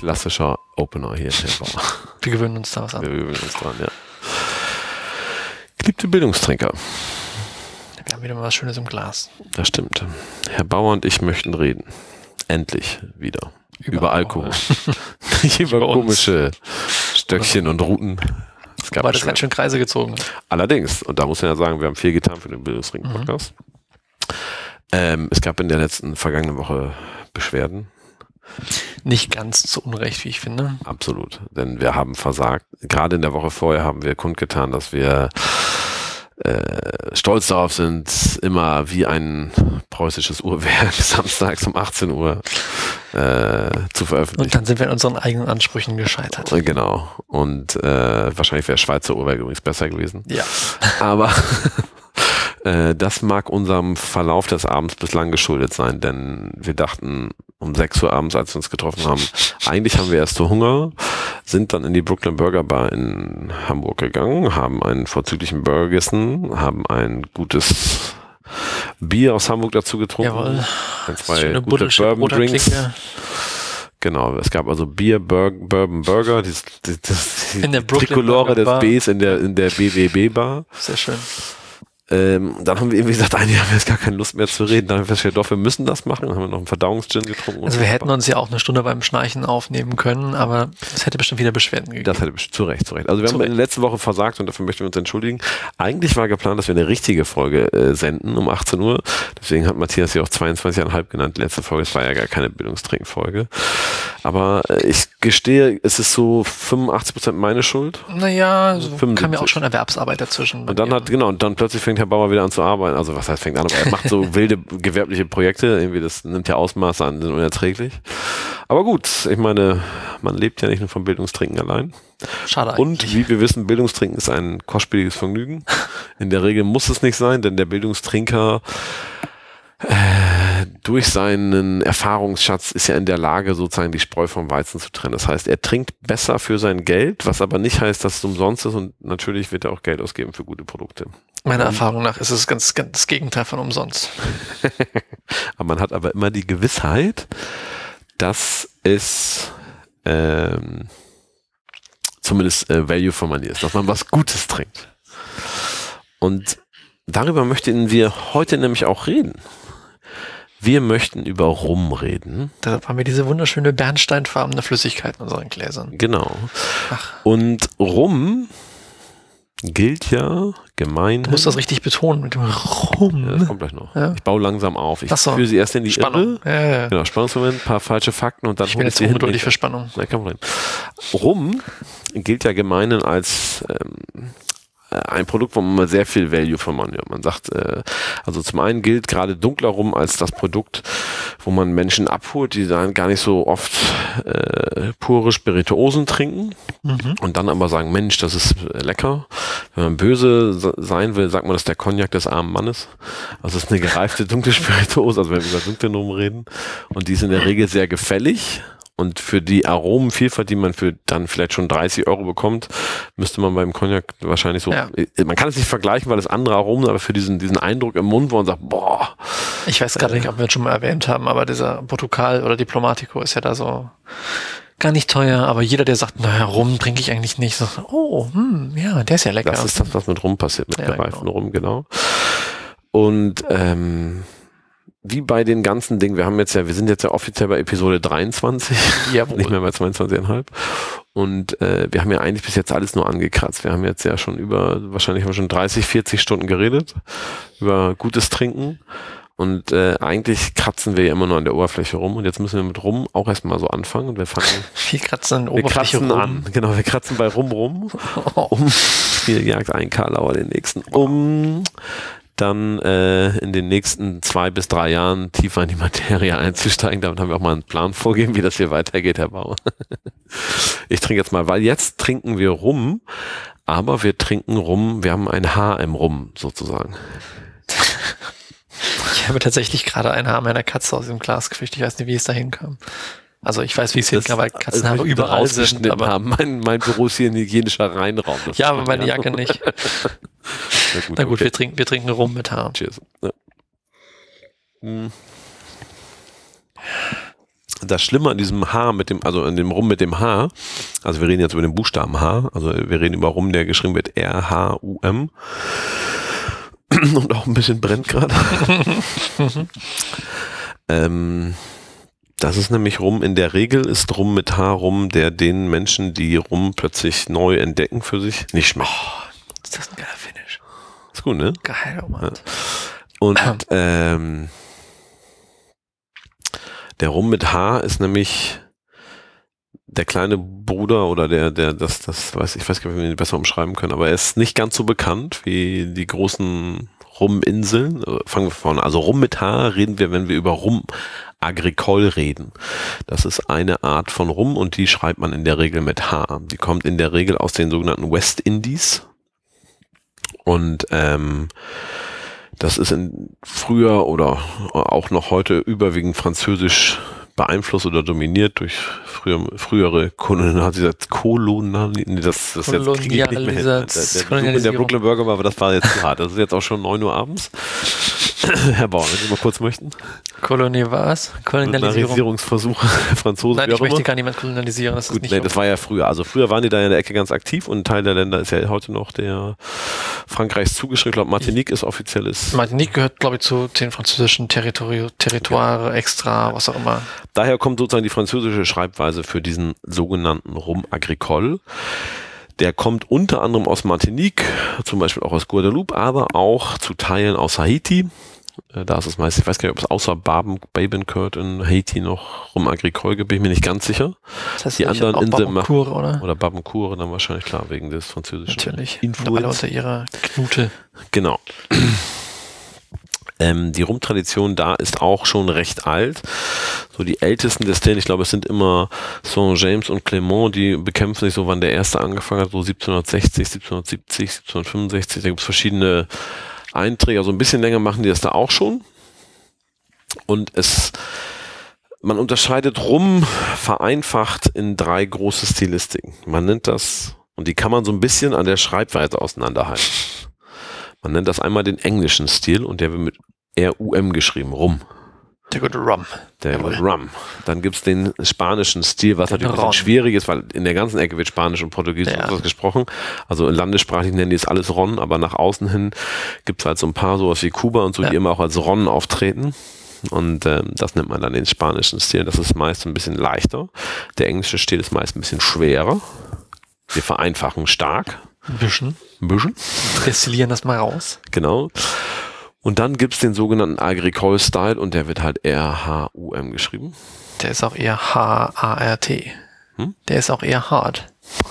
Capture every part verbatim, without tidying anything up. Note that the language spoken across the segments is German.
klassischer Opener hier. Wir gewöhnen uns da was an. Wir gewöhnen uns dran, ja. Geliebte Bildungstrinker. Wir haben wieder mal was Schönes im Glas. Das stimmt. Herr Bauer und ich möchten reden. Endlich wieder. Über, über Alkohol. Nicht über, über komische Stöckchen und Routen. Es gab Weil das ganz schön Kreise gezogen. Allerdings. Und da muss man ja sagen, wir haben viel getan für den Bildungsring-Podcast. Mhm. Ähm, es gab in der letzten, vergangenen Woche Beschwerden. Nicht ganz zu Unrecht, wie ich finde. Absolut. Denn wir haben versagt. Gerade in der Woche vorher haben wir kundgetan, dass wir Äh, stolz darauf sind, immer wie ein preußisches Uhrwerk samstags um achtzehn Uhr äh, zu veröffentlichen. Und dann sind wir in unseren eigenen Ansprüchen gescheitert. Genau. Und äh, wahrscheinlich wäre Schweizer Uhrwerk übrigens besser gewesen. Ja. Aber äh, das mag unserem Verlauf des Abends bislang geschuldet sein, denn wir dachten um sechs Uhr abends, als wir uns getroffen haben, eigentlich haben wir erst so Hunger, sind dann in die Brooklyn Burger Bar in Hamburg gegangen, haben einen vorzüglichen Burger gegessen, haben ein gutes Bier aus Hamburg dazu getrunken. Jawohl. Ein, zwei gute Bourbon Drinks. Genau, es gab also Bier, Bur- Bourbon Burger, die, die, die, in der die Trikolore des Bs in der, in der B W B Bar. Sehr schön. Ähm, dann haben wir irgendwie gesagt, eigentlich haben wir jetzt gar keine Lust mehr zu reden. Dann haben wir festgestellt, doch, wir müssen das machen. Dann haben wir noch einen Verdauungsgin getrunken. Also wir hätten uns ja auch eine Stunde beim Schnarchen aufnehmen können, aber es hätte bestimmt wieder Beschwerden gegeben. Das hätte bestimmt, zu Recht, zu Recht. Also wir zu haben Recht. in der letzten Woche versagt und dafür möchten wir uns entschuldigen. Eigentlich war geplant, dass wir eine richtige Folge äh, senden um achtzehn Uhr. Deswegen hat Matthias sie auch zweiundzwanzig Komma fünf genannt. Die letzte Folge, es war ja gar keine Bildungstrinkfolge. Aber äh, ich gestehe, es ist so fünfundachtzig Prozent meine Schuld. Naja, so kam ja auch schon Erwerbsarbeit dazwischen. Und dann hat, genau, und dann plötzlich fängt Herr Bauer wieder an zu arbeiten. Also was heißt fängt an, aber er macht so wilde gewerbliche Projekte. Irgendwie, das nimmt ja Ausmaße an, sind unerträglich. Aber gut, ich meine, man lebt ja nicht nur vom Bildungstrinken allein. Schade Und eigentlich. wie wir wissen, Bildungstrinken ist ein kostspieliges Vergnügen. In der Regel muss es nicht sein, denn der Bildungstrinker äh, durch seinen Erfahrungsschatz ist ja in der Lage, sozusagen die Spreu vom Weizen zu trennen. Das heißt, er trinkt besser für sein Geld, was aber nicht heißt, dass es umsonst ist, und natürlich wird er auch Geld ausgeben für gute Produkte. Meiner Erfahrung nach ist es ganz, ganz das Gegenteil von umsonst. Aber man hat aber immer die Gewissheit, dass es ähm, zumindest äh, Value for Money ist, dass man was Gutes trinkt. Und darüber möchten wir heute nämlich auch reden. Wir möchten über Rum reden. Deshalb haben wir diese wunderschöne bernsteinfarbene Flüssigkeit in unseren Gläsern. Genau. Ach. Und Rum gilt ja gemein. Du musst das richtig betonen mit dem Rum. Ja, das kommt gleich noch. Ja. Ich baue langsam auf. Ich so. führe sie erst in die Spannung. Irre. Ja, ja. Genau, Spannungsmoment, ein paar falsche Fakten und dann ich bin jetzt ungeduldig für Spannung. Nein, kein Problem. Rum gilt ja gemeinhin als ähm, ein Produkt, wo man mal sehr viel Value for Money hat. Man sagt, äh, also zum einen gilt gerade dunkler Rum als das Produkt, wo man Menschen abholt, die dann gar nicht so oft äh, pure Spirituosen trinken mhm. und dann aber sagen, Mensch, das ist lecker. Wenn man böse sein will, sagt man, das ist der Cognac des armen Mannes. Also es ist eine gereifte dunkle Spirituose, also wenn wir über dunkle Rum reden. Und die ist in der Regel sehr gefällig. Und für die Aromenvielfalt, die man für dann vielleicht schon dreißig Euro bekommt, müsste man beim Cognac wahrscheinlich so, ja. Man kann es nicht vergleichen, weil es andere Aromen, aber für diesen, diesen Eindruck im Mund, wo man sagt, boah. Ich weiß gerade äh, nicht, ob wir es schon mal erwähnt haben, aber dieser Portugal oder Diplomatico ist ja da so gar nicht teuer, aber jeder, der sagt, naja, Rum trinke ich eigentlich nicht, sagt, oh, hm, ja, der ist ja lecker. Das ist das, was mit Rum passiert, mit ja, gereiften genau. Rum, genau. Und, ähm, wie bei den ganzen Dingen, wir haben jetzt ja, wir sind jetzt ja offiziell bei Episode dreiundzwanzig, Jawohl. Nicht mehr bei zweiundzwanzig Komma fünf. Und äh, wir haben ja eigentlich bis jetzt alles nur angekratzt. Wir haben jetzt ja schon über, wahrscheinlich haben wir schon dreißig, vierzig Stunden geredet über gutes Trinken. Und äh, eigentlich kratzen wir ja immer nur an der Oberfläche rum. Und jetzt müssen wir mit Rum auch erstmal so anfangen. Und wir fangen viel kratzen an der wir Oberfläche kratzen rum. an. Genau, wir kratzen bei Rum rum. Um, hier jagt ein Karlauer den nächsten um. Dann äh, in den nächsten zwei bis drei Jahren tiefer in die Materie einzusteigen. Damit haben wir auch mal einen Plan vorgegeben, wie das hier weitergeht, Herr Bauer. Ich trinke jetzt mal, weil jetzt trinken wir Rum, aber wir trinken Rum, wir haben ein Haar im Rum sozusagen. Ich habe tatsächlich gerade ein Haar meiner Katze aus dem Glas gefischt. Ich weiß nicht, wie es dahin kam. Also ich weiß, wie es hinkam, weil Katzenhaare überall sind. Aber haben. Mein, mein Büro ist hier ein hygienischer Reinraum. Ja, aber meine Jacke nicht. Na gut, Na gut okay. wir, trinken, wir trinken Rum mit Haaren. Cheers. Ja. Hm. Das Schlimme an diesem H mit dem, also an dem Rum mit dem H, also wir reden jetzt über den Buchstaben H, also wir reden über Rum, der geschrieben wird R H U M und auch ein bisschen brennt gerade. ähm, das ist nämlich Rum, in der Regel ist Rum mit H Rum, der den Menschen, die Rum plötzlich neu entdecken für sich, nicht schmeckt. Oh, ist das ein geiler Finish. Ist gut, ne? Geil, oh Mann. Ja. Und ähm, der Rum mit H ist nämlich der kleine Bruder oder der, der, das, das weiß ich, weiß gar nicht, wie wir ihn besser umschreiben können, aber er ist nicht ganz so bekannt wie die großen Ruminseln. Fangen wir vorne. Also Rum mit H reden wir, wenn wir über Rum Agricole reden. Das ist eine Art von Rum und die schreibt man in der Regel mit H. Die kommt in der Regel aus den sogenannten West Indies und ähm, das ist in früher oder auch noch heute überwiegend französisch beeinflusst oder dominiert durch früher, frühere Kolonialisation. Kolonialisation, das, das jetzt kriege ich nicht mehr hin. Der, der, der Brooklyn Burger war, aber das war jetzt zu hart. Das ist jetzt auch schon neun Uhr abends. Herr Bauer, wenn Sie mal kurz möchten. Kolonie was? Kolonialisierungsversuche der Franzosen. Nein, ich möchte gar niemand kolonialisieren. Das Gut, ist nicht nee, so. das war ja früher. Also früher waren die da in der Ecke ganz aktiv und ein Teil der Länder ist ja heute noch der Frankreichs zugeschrieben. Ich glaube, Martinique ist offizielles. Martinique gehört, glaube ich, zu den französischen Territori Territoire, okay. Extra, was auch immer. Daher kommt sozusagen die französische Schreibweise für diesen sogenannten Rum Agricole. Der kommt unter anderem aus Martinique, zum Beispiel auch aus Guadeloupe, aber auch zu Teilen aus Haiti. Da ist es meist, ich weiß gar nicht, ob es außer Babencourt in Haiti noch Rum Agricole gibt, bin ich mir nicht ganz sicher. Das heißt, die anderen Inseln machen, oder? Oder Babencourt, dann wahrscheinlich klar, wegen des französischen Natürlich. Influenz. Alle unter ihrer Knute. Genau. Ähm, die Rumtradition da ist auch schon recht alt. So die ältesten Destillen, ich glaube, es sind immer Saint-James und Clément, die bekämpfen sich so, wann der erste angefangen hat, so siebzehnhundertsechzig, siebzehnhundertsiebzig, siebzehnhundertfünfundsechzig. Da gibt es verschiedene Einträge, so ein bisschen länger machen die das da auch schon. Und es, man unterscheidet Rum vereinfacht in drei große Stilistiken. Man nennt das, und die kann man so ein bisschen an der Schreibweise auseinanderhalten. Man nennt das einmal den englischen Stil und der wird mit R U M geschrieben, Rum. Der gute Rum. Der wird Rum. Dann gibt es den spanischen Stil, was natürlich ein bisschen schwierig ist, weil in der ganzen Ecke wird Spanisch und Portugiesisch ja. gesprochen. Also landessprachlich nennen die es alles Ron, aber nach außen hin gibt es halt so ein paar sowas wie Kuba und so, ja. die immer auch als Ron auftreten. Und ähm, das nennt man dann den spanischen Stil. Das ist meist ein bisschen leichter. Der englische Stil ist meist ein bisschen schwerer. Wir vereinfachen stark. Ein bisschen. Ein bisschen. Destillieren das mal raus. Genau. Und dann gibt es den sogenannten Agricole Style und der wird halt R H U M geschrieben. Der ist auch eher H A R T. Hm? Der ist auch eher hart.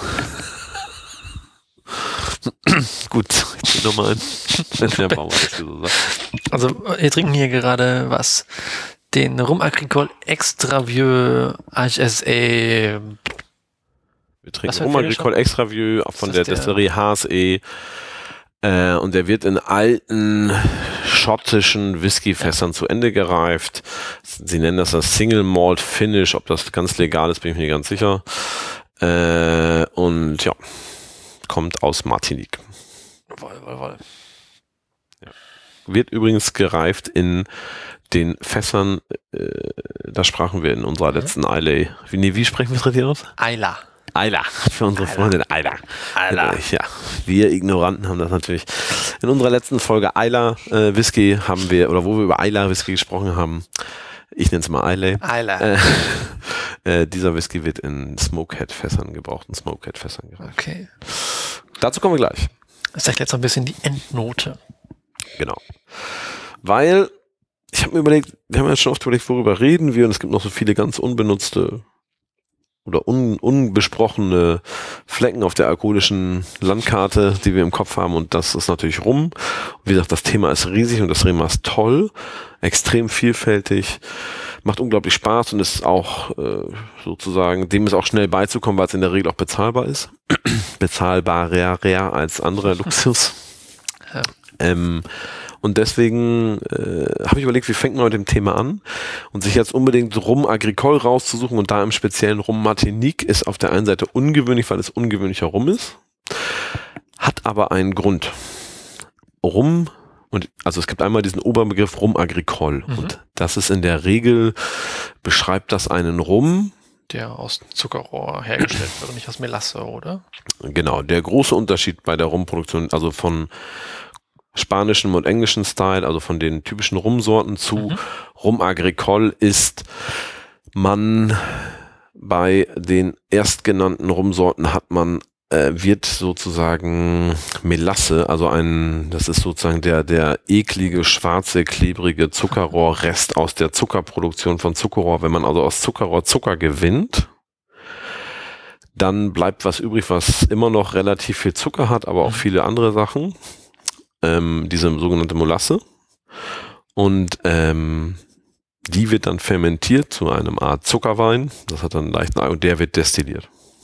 Gut, ich gehe nochmal ein. Der Bauer, das so sagt. Also wir trinken hier gerade was? Den Rum Agricole Extra Vieux H S E. Wir trinken Rum Agricole Extra Vieux von der, der Destillerie H S E. Äh, und der wird in alten schottischen Whiskyfässern ja. zu Ende gereift. Sie nennen das das Single Malt Finish. Ob das ganz legal ist, bin ich mir nicht ganz sicher. Äh, und ja, kommt aus Martinique. Woll, woll, woll. Ja. Wird übrigens gereift in den Fässern, äh, da sprachen wir in unserer letzten mhm. Islay. Wie, nee, wie sprechen wir es richtig aus? Isla. Isla, für unsere Isla. Freundin Isla. Isla. Ja, wir Ignoranten haben das natürlich. In unserer letzten Folge Isla äh, Whisky haben wir, oder wo wir über Isla Whisky gesprochen haben, ich nenne es mal Islay. Isla. Äh, äh, dieser Whisky wird in Smokehead-Fässern gebraucht, in Smokehead-Fässern gereift. Okay. Dazu kommen wir gleich. Das sagt jetzt so ein bisschen die Endnote. Genau. Weil, ich habe mir überlegt, wir haben ja schon oft überlegt, worüber reden wir, und es gibt noch so viele ganz unbenutzte oder un, unbesprochene Flecken auf der alkoholischen Landkarte, die wir im Kopf haben, und das ist natürlich Rum. Wie gesagt, das Thema ist riesig und das Thema ist toll, extrem vielfältig, macht unglaublich Spaß und ist auch äh, sozusagen, dem ist auch schnell beizukommen, weil es in der Regel auch bezahlbar ist. Bezahlbarer als anderer Luxus. Ja. Ähm, Und deswegen äh, habe ich überlegt, wie fängt man mit dem Thema an? Und sich jetzt unbedingt Rum Agricole rauszusuchen und da im speziellen Rum Martinique ist auf der einen Seite ungewöhnlich, weil es ungewöhnlicher Rum ist, hat aber einen Grund. Rum Und also es gibt einmal diesen Oberbegriff Rum Agricole. Mhm. Und das ist in der Regel, beschreibt das einen Rum, der aus Zuckerrohr hergestellt wird und nicht aus Melasse, oder? Genau, der große Unterschied bei der Rumproduktion, also von spanischem und englischen Style, also von den typischen Rumsorten zu mhm. Rum Agricole, ist man bei den erstgenannten Rumsorten hat man äh, wird sozusagen Melasse, also ein, das ist sozusagen der der eklige, schwarze, klebrige Zuckerrohrrest aus der Zuckerproduktion von Zuckerrohr. Wenn man also aus Zuckerrohr Zucker gewinnt, dann bleibt was übrig, was immer noch relativ viel Zucker hat, aber auch viele andere Sachen. Ähm, diese sogenannte Molasse. Und ähm, die wird dann fermentiert zu einem Art Zuckerwein. Das hat dann einen leichten Ei und der wird destilliert.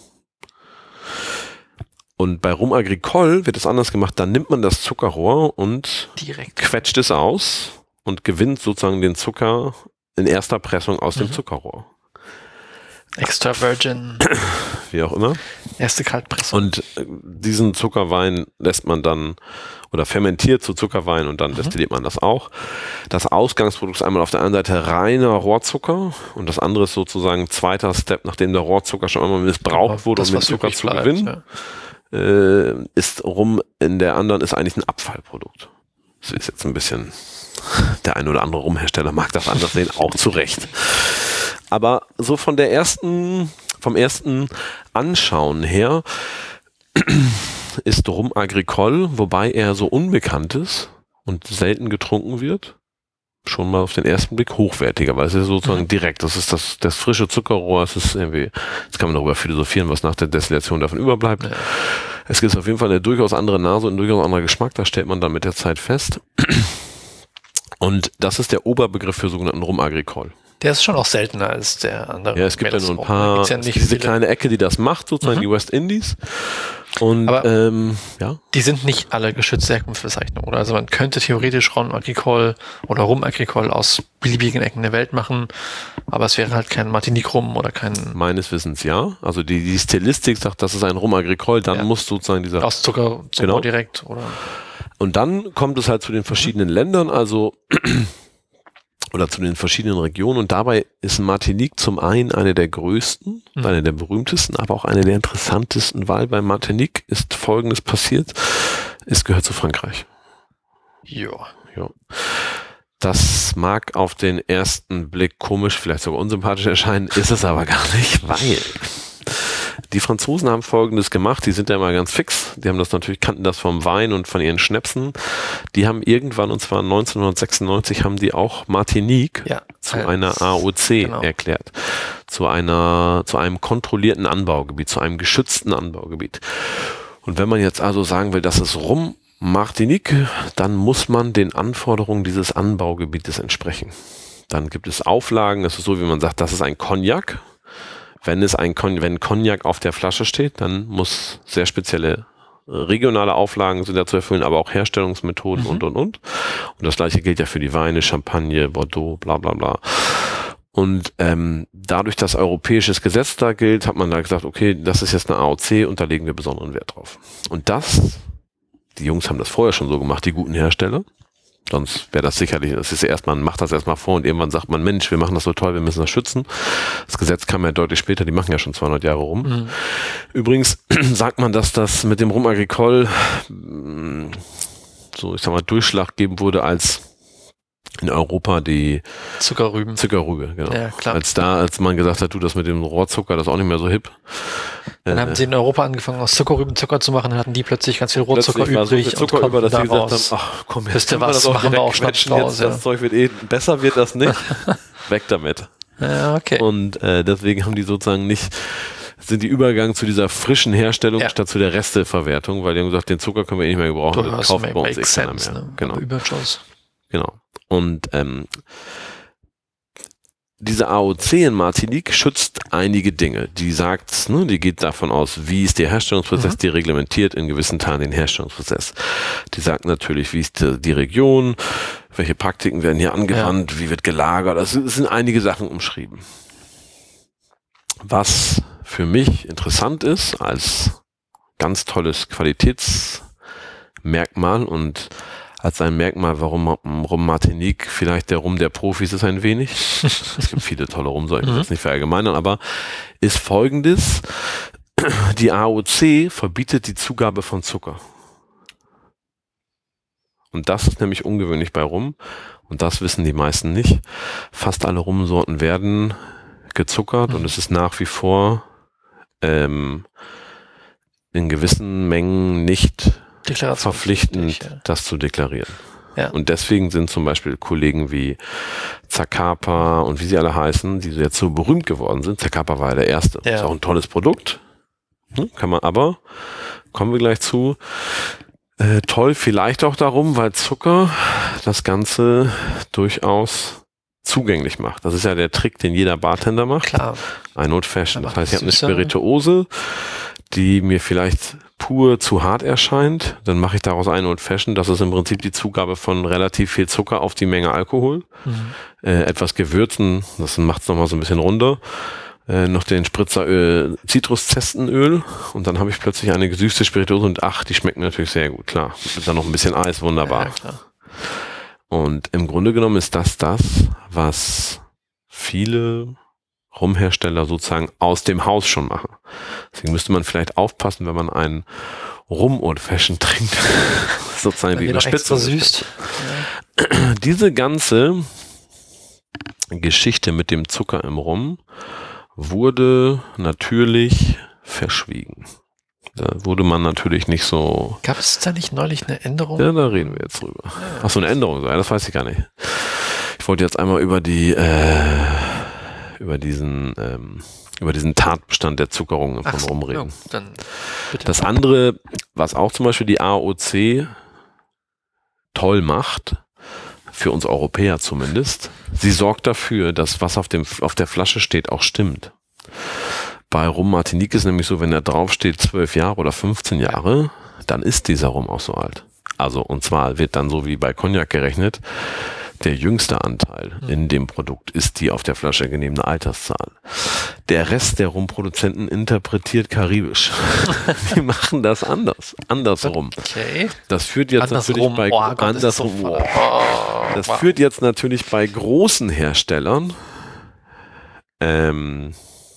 Und bei Rum Agricole wird es anders gemacht. Dann nimmt man das Zuckerrohr und direkt quetscht es aus und gewinnt sozusagen den Zucker in erster Pressung aus mhm. dem Zuckerrohr. Extra Virgin. Wie auch immer. Erste Kaltpressung. Und diesen Zuckerwein lässt man dann oder fermentiert zu Zuckerwein und dann mhm. destilliert man das auch. Das Ausgangsprodukt ist einmal auf der einen Seite reiner Rohrzucker und das andere ist sozusagen zweiter Step, nachdem der Rohrzucker schon einmal missbraucht wurde, um den Zucker zu bleibt, gewinnen, ja. äh, ist Rum in der anderen ist eigentlich ein Abfallprodukt. Das ist jetzt ein bisschen, der ein oder andere Rumhersteller mag das anders sehen, auch zu Recht. Aber so von der ersten, vom ersten Anschauen her ist Rum Agricole, wobei er so unbekannt ist und selten getrunken wird, schon mal auf den ersten Blick hochwertiger, weil es ist sozusagen mhm. direkt, das ist das, das frische Zuckerrohr, es ist irgendwie, jetzt kann man darüber philosophieren, was nach der Destillation davon überbleibt. Ja. Es gibt auf jeden Fall eine durchaus andere Nase und ein durchaus anderer Geschmack, das stellt man dann mit der Zeit fest. Und das ist der Oberbegriff für sogenannten Rum Agricole. Der ist schon auch seltener als der andere. Ja, es gibt ja nur ein paar, ja es gibt diese viele. kleine Ecke, die das macht, sozusagen mhm. die West Indies. Und aber ähm, ja. die sind nicht alle geschützte Herkunftsbezeichnungen, oder? Also man könnte theoretisch Rum Agricole oder Rum Agricole aus beliebigen Ecken der Welt machen, aber es wäre halt kein Martinique Rum oder kein... Meines Wissens ja. Also die, die Stilistik sagt, das ist ein Rum Agricole, dann ja. muss sozusagen dieser... Aus Zucker, Zucker genau. direkt, oder... Und dann kommt es halt zu den verschiedenen mhm. Ländern, also oder zu den verschiedenen Regionen. Und dabei ist Martinique zum einen eine der größten, mhm. eine der berühmtesten, aber auch eine der interessantesten, weil bei Martinique ist Folgendes passiert. Es gehört zu Frankreich. Ja. Ja. Das mag auf den ersten Blick komisch, vielleicht sogar unsympathisch erscheinen, ist es aber gar nicht, weil die Franzosen haben Folgendes gemacht, die sind ja immer ganz fix, die haben das natürlich, kannten das vom Wein und von ihren Schnäpsen, die haben irgendwann, und zwar neunzehnhundertsechsundneunzig, haben die auch Martinique ja, zu äh, einer A O C genau. erklärt, zu einer, zu einem kontrollierten Anbaugebiet, zu einem geschützten Anbaugebiet. Und wenn man jetzt also sagen will, das ist Rum Martinique, dann muss man den Anforderungen dieses Anbaugebietes entsprechen. Dann gibt es Auflagen, das ist so, wie man sagt, das ist ein Cognac. Wenn es ein Cognac, wenn Cognac auf der Flasche steht, dann muss sehr spezielle regionale Auflagen sind da zu erfüllen, aber auch Herstellungsmethoden mhm. und, und, und. Und das Gleiche gilt ja für die Weine, Champagne, Bordeaux, bla, bla, bla. Und ähm, dadurch, dass europäisches Gesetz da gilt, hat man da gesagt, okay, das ist jetzt eine A O C und da legen wir besonderen Wert drauf. Und das, die Jungs haben das vorher schon so gemacht, die guten Hersteller. Sonst wäre das sicherlich, das ist ja erstmal, man macht das erstmal vor und irgendwann sagt man, Mensch, wir machen das so toll, wir müssen das schützen. Das Gesetz kam ja deutlich später, die machen ja schon zweihundert Jahre rum. Mhm. Übrigens sagt man, dass das mit dem Rum Agricole so, ich sag mal, Durchschlag geben wurde, als in Europa die Zuckerrüben. Zuckerrübe, genau. Ja, klar. Als da, als man gesagt hat, du, das mit dem Rohrzucker, das ist auch nicht mehr so hip. Dann äh, haben sie in Europa angefangen, aus Zuckerrüben Zucker zu machen, dann hatten die plötzlich ganz viel Rohrzucker übrig. So viel Zucker und über, dass die gesagt haben, ach komm, jetzt wir was, machen wir auch Schnaps raus. Ja. Das Zeug wird eh, besser wird das nicht. Weg damit. Ja, okay. Und äh, deswegen haben die sozusagen nicht, sind die Übergang zu dieser frischen Herstellung ja. statt zu der Resteverwertung, weil die haben gesagt, den Zucker können wir eh nicht mehr gebrauchen, du das kauft bei uns eh keiner sense, mehr. Ne? Genau. Überschuss. Genau. Und ähm, diese A O C in Martinique schützt einige Dinge. Die sagt, ne, die geht davon aus, wie ist der Herstellungsprozess, mhm. die reglementiert in gewissen Teilen den Herstellungsprozess. Die sagt natürlich, wie ist die, die Region, welche Praktiken werden hier angewandt, ja. wie wird gelagert. Das sind einige Sachen umschrieben. Was für mich interessant ist, als ganz tolles Qualitätsmerkmal und als ein Merkmal, warum Rum Martinique vielleicht der Rum der Profis ist ein wenig. Es gibt viele tolle Rumsorten, ich will das nicht verallgemeinern, aber ist folgendes: Die A O C verbietet die Zugabe von Zucker. Und das ist nämlich ungewöhnlich bei Rum. Und das wissen die meisten nicht. Fast alle Rumsorten werden gezuckert mhm. und es ist nach wie vor ähm, in gewissen Mengen nicht verpflichtend, ja. das zu deklarieren. Ja. Und deswegen sind zum Beispiel Kollegen wie Zacapa und wie sie alle heißen, die jetzt so berühmt geworden sind. Zacapa war ja der erste. Ja. Ist auch ein tolles Produkt. Hm, kann man aber, kommen wir gleich zu, Äh, toll, vielleicht auch darum, weil Zucker das Ganze durchaus zugänglich macht. Das ist ja der Trick, den jeder Bartender macht. Klar. Ein Old Fashion. Das heißt, ich habe eine Spirituose, die mir vielleicht pur zu hart erscheint. Dann mache ich daraus ein Old Fashion. Das ist im Prinzip die Zugabe von relativ viel Zucker auf die Menge Alkohol. Mhm. Äh, etwas gewürzen, das macht es nochmal so ein bisschen runder. Äh, noch den Spritzeröl, Zitruszessenöl und dann habe ich plötzlich eine gesüßte Spirituose und ach, die schmeckt natürlich sehr gut, klar. Mit dann noch ein bisschen Eis, wunderbar. Ja, klar. Und im Grunde genommen ist das das, was viele Rumhersteller sozusagen aus dem Haus schon machen. Deswegen müsste man vielleicht aufpassen, wenn man einen Rum Old Fashion trinkt, sozusagen die Spitze süßt. Ja. Diese ganze Geschichte mit dem Zucker im Rum wurde natürlich verschwiegen. Da wurde man natürlich nicht so... Gab es da nicht neulich eine Änderung? Ja, da reden wir jetzt drüber. Ja. Ach so, eine Änderung, das weiß ich gar nicht. Ich wollte jetzt einmal über die, äh, über diesen, ähm, über diesen Tatbestand der Zuckerung von Rum reden. Ja, dann bitte. Das andere, was auch zum Beispiel die A O C toll macht, für uns Europäer zumindest, sie sorgt dafür, dass was auf dem auf der Flasche steht, auch stimmt. Bei Rum Martinique ist nämlich so, wenn da drauf steht zwölf Jahre oder fünfzehn Jahre, dann ist dieser Rum auch so alt. Also, und zwar wird dann so wie bei Cognac gerechnet, der jüngste Anteil in dem Produkt ist die auf der Flasche genehmene Alterszahl. Der Rest der Rumproduzenten interpretiert karibisch. Die machen das anders, andersrum. Okay. Das führt jetzt andersrum. natürlich bei oh Gott, andersrum. So oh, das wow. führt jetzt natürlich bei großen Herstellern ähm,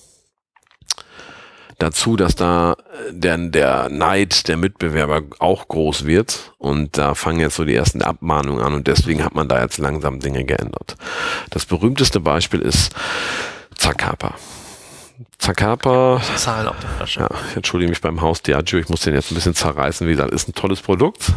dazu, dass da der, der Neid der Mitbewerber auch groß wird und da fangen jetzt so die ersten Abmahnungen an und deswegen hat man da jetzt langsam Dinge geändert. Das berühmteste Beispiel ist Zacapa. Zacapa, Zahlen auf der Flasche. Ja, ich entschuldige mich beim Haus Diageo, ich muss den jetzt ein bisschen zerreißen, wie gesagt, ist ein tolles Produkt,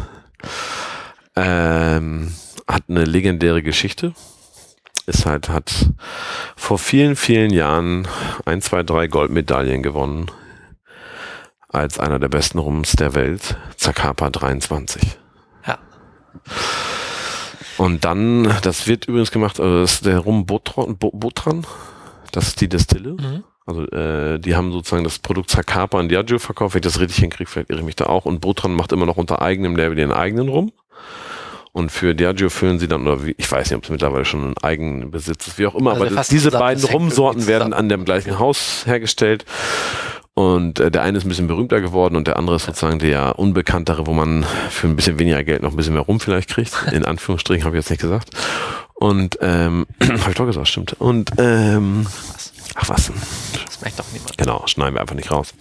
ähm, hat eine legendäre Geschichte. Ist halt, hat vor vielen, vielen Jahren ein, zwei, drei Goldmedaillen gewonnen als einer der besten Rums der Welt, Zacapa dreiundzwanzig. Ja. Und dann, das wird übrigens gemacht, also das ist der Rum Botran, Botran, das ist die Destille. Mhm. Also äh, die haben sozusagen das Produkt Zacapa an Diageo verkauft, wenn ich das richtig hinkriege, vielleicht irre ich mich da auch. Und Botran macht immer noch unter eigenem Label den eigenen Rum. Und für Diageo füllen sie dann, oder wie, ich weiß nicht, ob es mittlerweile schon ein Eigenbesitz ist, wie auch immer, also aber das, diese beiden Rumsorten werden an dem gleichen Haus hergestellt. Und äh, der eine ist ein bisschen berühmter geworden und der andere ist sozusagen der unbekanntere, wo man für ein bisschen weniger Geld noch ein bisschen mehr Rum vielleicht kriegt. In Anführungsstrichen habe ich jetzt nicht gesagt. Und, ähm, habe ich doch gesagt, stimmt. Und, ähm, ach was. Das merkt doch niemand. Genau, schneiden wir einfach nicht raus.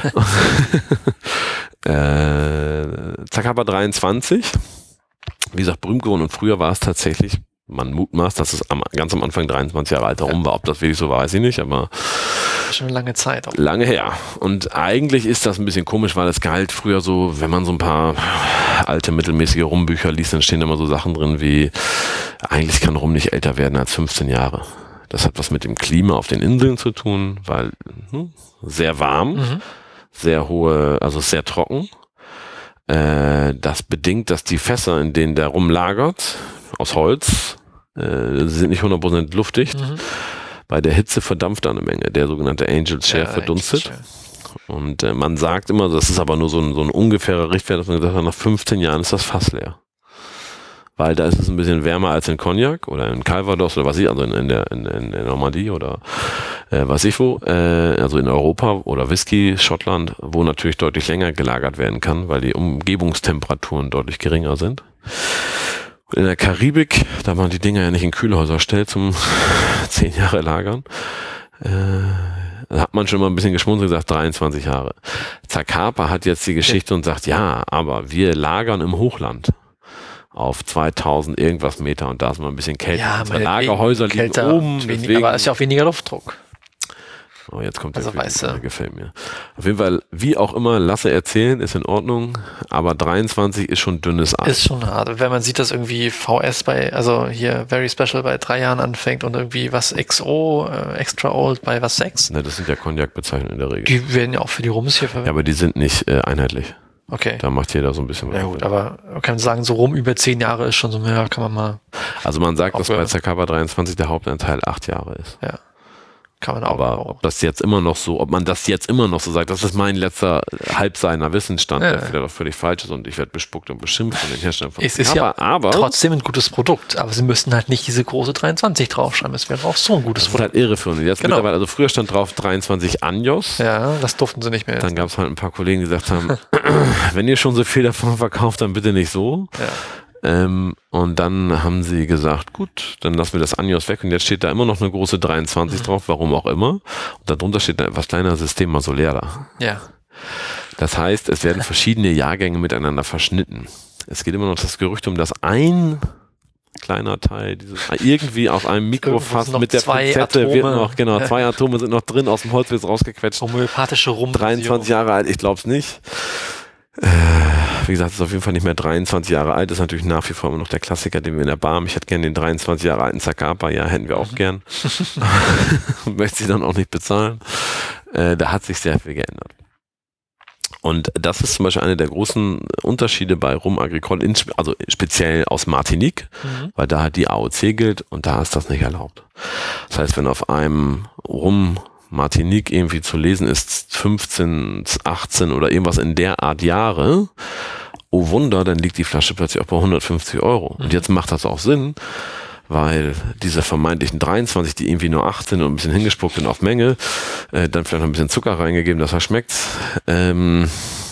äh, Zacapa dreiundzwanzig. Wie gesagt, berühmt geworden und früher war es tatsächlich, man mutmaßt, dass es am, ganz am Anfang dreiundzwanzig Jahre alt herum war. Ob das wirklich so war, weiß ich nicht, aber schon eine lange Zeit. Auch. Lange her. Und eigentlich ist das ein bisschen komisch, weil es galt früher so, wenn man so ein paar alte, mittelmäßige Rumbücher liest, dann stehen immer so Sachen drin wie, eigentlich kann Rum nicht älter werden als fünfzehn Jahre. Das hat was mit dem Klima auf den Inseln zu tun, weil hm, sehr warm, mhm. sehr hohe, also sehr trocken. Das bedingt, dass die Fässer, in denen der Rum lagert, aus Holz, äh, sind nicht hundert Prozent luftdicht. Mhm. Bei der Hitze verdampft da eine Menge. Der sogenannte Angel's Share ja, verdunstet. Und äh, man sagt immer, das ist aber nur so ein, so ein ungefährer Richtwert, dass man gesagt hat, nach fünfzehn Jahren ist das Fass leer. weil da ist es ein bisschen wärmer als in Cognac oder in Calvados oder was ich, also in, in, der, in, in der Normandie oder äh, was ich wo, äh, also in Europa oder Whisky, Schottland, wo natürlich deutlich länger gelagert werden kann, weil die Umgebungstemperaturen deutlich geringer sind. In der Karibik, da man die Dinger ja nicht in Kühlhäuser stellt zum zehn Jahre lagern, äh, da hat man schon mal ein bisschen geschmunzelt und gesagt, dreiundzwanzig Jahre. Zacapa hat jetzt die Geschichte und sagt, ja, aber wir lagern im Hochland auf zweitausend irgendwas Meter und da ist mal ein bisschen kälter. Ja, unsere Lagerhäuser liegen kälter, oben. wenig, deswegen, aber es ist ja auch weniger Luftdruck. oh, jetzt kommt Also der weißt du. der gefällt mir. Auf jeden Fall, wie auch immer, lasse erzählen, ist in Ordnung, aber dreiundzwanzig ist schon dünnes Eis. Ist schon hart. Wenn man sieht, dass irgendwie V S bei, also hier Very Special bei drei Jahren anfängt und irgendwie was X O, äh, Extra Old bei was sechs. Ne, das sind ja Cognac-Bezeichnungen in der Regel. Die werden ja auch für die Rums hier verwendet. Ja, aber die sind nicht äh, einheitlich. Okay. Da macht jeder so ein bisschen was. Ja gut, aber man kann sagen, so rum über zehn Jahre ist schon so, ja, kann man mal. Also man sagt, dass Ob, bei äh, Zacapa dreiundzwanzig der Hauptanteil acht Jahre ist. Ja. Kann man auch. Aber ob das jetzt immer noch so, ob man das jetzt immer noch so sagt, das ist mein letzter halbseiner Wissensstand, Ja. der vielleicht auch völlig falsch ist und ich werde bespuckt und beschimpft von den Herstellern von Es ist Zacapa, ja aber trotzdem ein gutes Produkt, aber sie müssten halt nicht diese große dreiundzwanzig draufschreiben. Es wäre auch so ein gutes das ist Produkt. halt irreführend. Jetzt Genau. mittlerweile, also früher stand drauf dreiundzwanzig Años. Ja, das durften sie nicht mehr. Dann gab es halt ein paar Kollegen, die gesagt haben, wenn ihr schon so viel davon verkauft, dann bitte nicht so. Ja. Ähm, und dann haben sie gesagt, gut, dann lassen wir das Años weg und jetzt steht da immer noch eine große dreiundzwanzig Mhm. drauf, warum auch immer. Und darunter steht ein etwas kleiner Systema Solera. Ja. Das heißt, es werden verschiedene Jahrgänge miteinander verschnitten. Es geht immer noch das Gerücht um, dass ein kleiner Teil dieses irgendwie auf einem Mikrofass noch mit der zwei Pinzette Atome. wird noch, genau, zwei Atome sind noch drin, aus dem Holz wird es rausgequetscht. Homöopathische Rum. dreiundzwanzig Jahre alt, ich glaube es nicht. Äh, wie gesagt, es ist auf jeden Fall nicht mehr dreiundzwanzig Jahre alt, ist natürlich nach wie vor immer noch der Klassiker, den wir in der Bar haben. Ich hätte gerne den dreiundzwanzig Jahre alten Zacapa, ja, hätten wir auch gern. Möchte sie dann auch nicht bezahlen. Äh, da hat sich sehr viel geändert. Und das ist zum Beispiel einer der großen Unterschiede bei Rum Agricole, in, also speziell aus Martinique, Mhm. weil da halt die A O C gilt und da ist das nicht erlaubt. Das heißt, wenn auf einem Rum Martinique irgendwie zu lesen ist fünfzehn, achtzehn oder irgendwas in der Art Jahre, oh Wunder, dann liegt die Flasche plötzlich auch bei hundertfünfzig Euro. Und jetzt macht das auch Sinn, weil diese vermeintlichen dreiundzwanzig, die irgendwie nur achtzehn und ein bisschen hingespuckt sind auf Menge, äh, dann vielleicht noch ein bisschen Zucker reingegeben, dass er schmeckt. Ähm,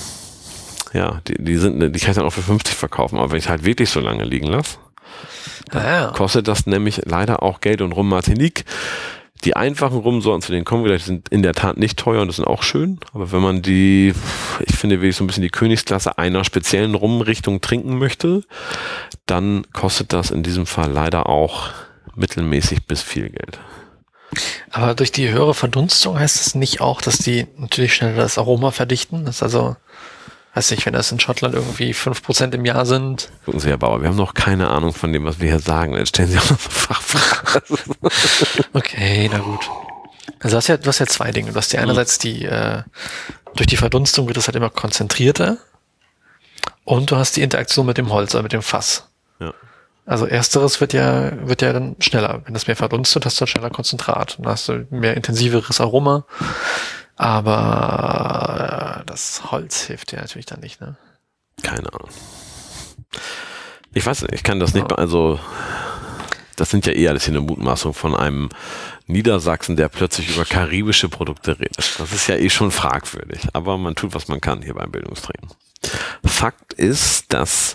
ja, die, die sind, die kann ich dann auch für fünfzig verkaufen. Aber wenn ich halt wirklich so lange liegen lasse, dann Ah, ja. kostet das nämlich leider auch Geld. Und Rum Martinique, die einfachen Rumsorten, zu denen kommen wir gleich, sind in der Tat nicht teuer und das sind auch schön. Aber wenn man die, ich finde wirklich so ein bisschen die Königsklasse einer speziellen Rumrichtung trinken möchte, dann kostet das in diesem Fall leider auch mittelmäßig bis viel Geld. Aber durch die höhere Verdunstung heißt es nicht auch, dass die natürlich schneller das Aroma verdichten? Das ist also, weiß nicht, wenn das in Schottland irgendwie fünf Prozent im Jahr sind. Gucken Sie, Herr Bauer, wir haben noch keine Ahnung von dem, was wir hier sagen. Jetzt stellen Sie auch noch so Fachfragen. Okay, na gut. Also du hast ja, du hast ja zwei Dinge. Du hast ja einerseits die, äh, durch die Verdunstung wird es halt immer konzentrierter und du hast die Interaktion mit dem Holz oder mit dem Fass. Ja. Also ersteres wird ja, wird ja dann schneller. Wenn das mehr verdunstet, hast du schneller Konzentrat. Dann hast du mehr intensiveres Aroma. Aber äh, das Holz hilft dir natürlich dann nicht, ne? Keine Ahnung. Ich weiß nicht, ich kann das nicht, be- also das sind ja eher alles hier eine Mutmaßung von einem Niedersachsen, der plötzlich über karibische Produkte redet. Das ist ja eh schon fragwürdig, aber man tut, was man kann hier beim Bildungstrinken. Fakt ist, dass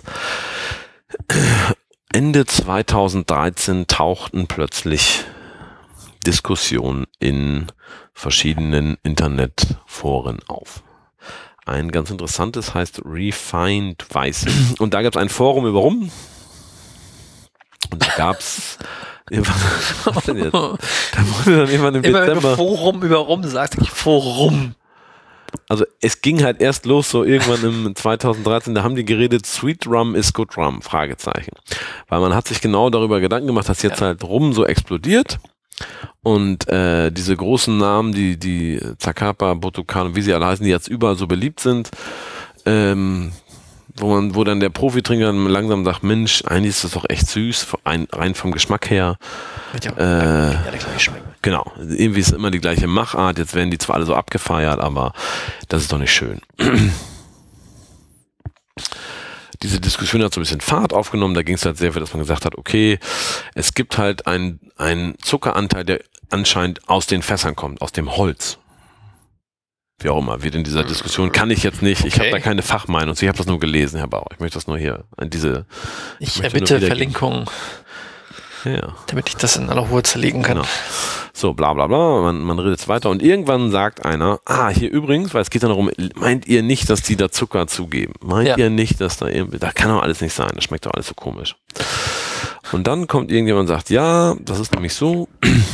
Ende zweitausenddreizehn tauchten plötzlich Diskussionen in verschiedenen Internetforen auf. Ein ganz interessantes heißt Refined Weiß. Und da gab es ein Forum über Rum. Und da gab es was denn jetzt? Da wurde dann irgendwann im Immer wenn du Dezember. Forum über Rum sagst, sag ich Forum. Also es ging halt erst los, so irgendwann im zweitausenddreizehn, da haben die geredet, Sweet Rum is good Rum, Fragezeichen. Weil man hat sich genau darüber Gedanken gemacht, dass jetzt Ja. halt Rum so explodiert und äh, diese großen Namen, die die Zacapa, Botucano, wie sie alle heißen, die jetzt überall so beliebt sind, ähm, wo man, wo dann der Profitrinker dann langsam sagt, Mensch, eigentlich ist das doch echt süß, ein, rein vom Geschmack her. Wird ja, Äh, ja der gleich schmecken. Genau, irgendwie ist immer die gleiche Machart, jetzt werden die zwar alle so abgefeiert, aber das ist doch nicht schön. diese Diskussion hat so ein bisschen Fahrt aufgenommen. Da ging es halt sehr viel, dass man gesagt hat, okay, es gibt halt einen, einen Zuckeranteil, der anscheinend aus den Fässern kommt, aus dem Holz. Wie auch immer, wird in dieser Diskussion, kann ich jetzt nicht, ich Okay. habe da keine Fachmeinung, ich habe das nur gelesen, Herr Bauer. Ich möchte das nur hier an diese... Ich möchte nur erbitte wiedergeben. Verlinkungen, Ja, damit ich das in aller Ruhe zerlegen kann. genau. So, bla bla bla, man, man redet jetzt weiter und irgendwann sagt einer, ah, hier übrigens, weil es geht dann darum, meint ihr nicht, dass die da Zucker zugeben? Meint Ja. ihr nicht, dass da irgendwie, da kann doch alles nicht sein, das schmeckt doch alles so komisch. Und dann kommt irgendjemand und sagt, ja, das ist nämlich so,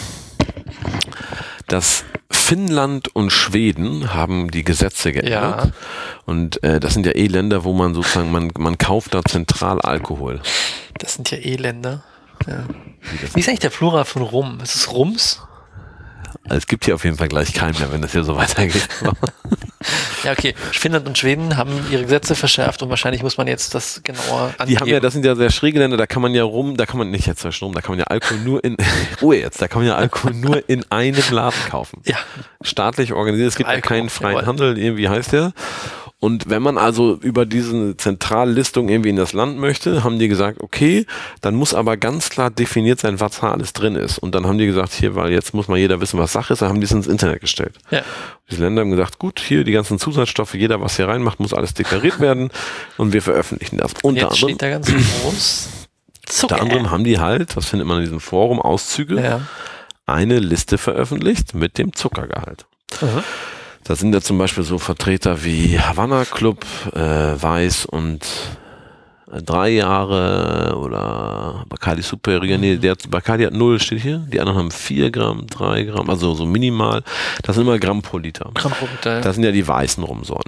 dass Finnland und Schweden haben die Gesetze geändert. Ja. Und äh, das sind ja eh Länder, wo man sozusagen, man, man kauft da zentral Alkohol. Das sind ja Elender. Ja. Wie das Wie ist eigentlich der Plural von Rum? Ist es Rums? Also es gibt hier auf jeden Fall gleich keinen mehr, wenn das hier so weitergeht. Ja, okay. Finnland und Schweden haben ihre Gesetze verschärft und wahrscheinlich muss man jetzt das genauer angeben. Die haben ja, das sind ja sehr schräge Länder, da kann man ja rum, da kann man nicht jetzt zwischen rum, da kann man ja Alkohol nur in, Ruhe jetzt, da kann man ja Alkohol nur in einem Laden kaufen. Ja. Staatlich organisiert, es gibt ja Alkohol, keinen freien jawohl. Handel, irgendwie heißt der. Und wenn man also über diese Zentrallistung irgendwie in das Land möchte, haben die gesagt, okay, dann muss aber ganz klar definiert sein, was da alles drin ist. Und dann haben die gesagt, hier, weil jetzt muss mal jeder wissen, was Sache ist, dann haben die es ins Internet gestellt. Ja. Diese Länder haben gesagt, gut, hier die ganzen Zusatzstoffe, jeder, was hier reinmacht, muss alles deklariert werden und wir veröffentlichen das. Unter Jetzt anderem, steht da ganz groß Zucker. unter anderem haben die halt, das findet man in diesem Forum, Auszüge, Ja. eine Liste veröffentlicht mit dem Zuckergehalt. Mhm. Da sind ja zum Beispiel so Vertreter wie Havana Club, äh, Weiß und äh, drei Jahre oder Bacardi Superior, nee, der Bacardi hat null, steht hier. Die anderen haben vier Gramm, drei Gramm, also so minimal. Das sind immer Gramm pro Liter. Gramm pro Liter, ja. Das sind ja die weißen Rumsorten.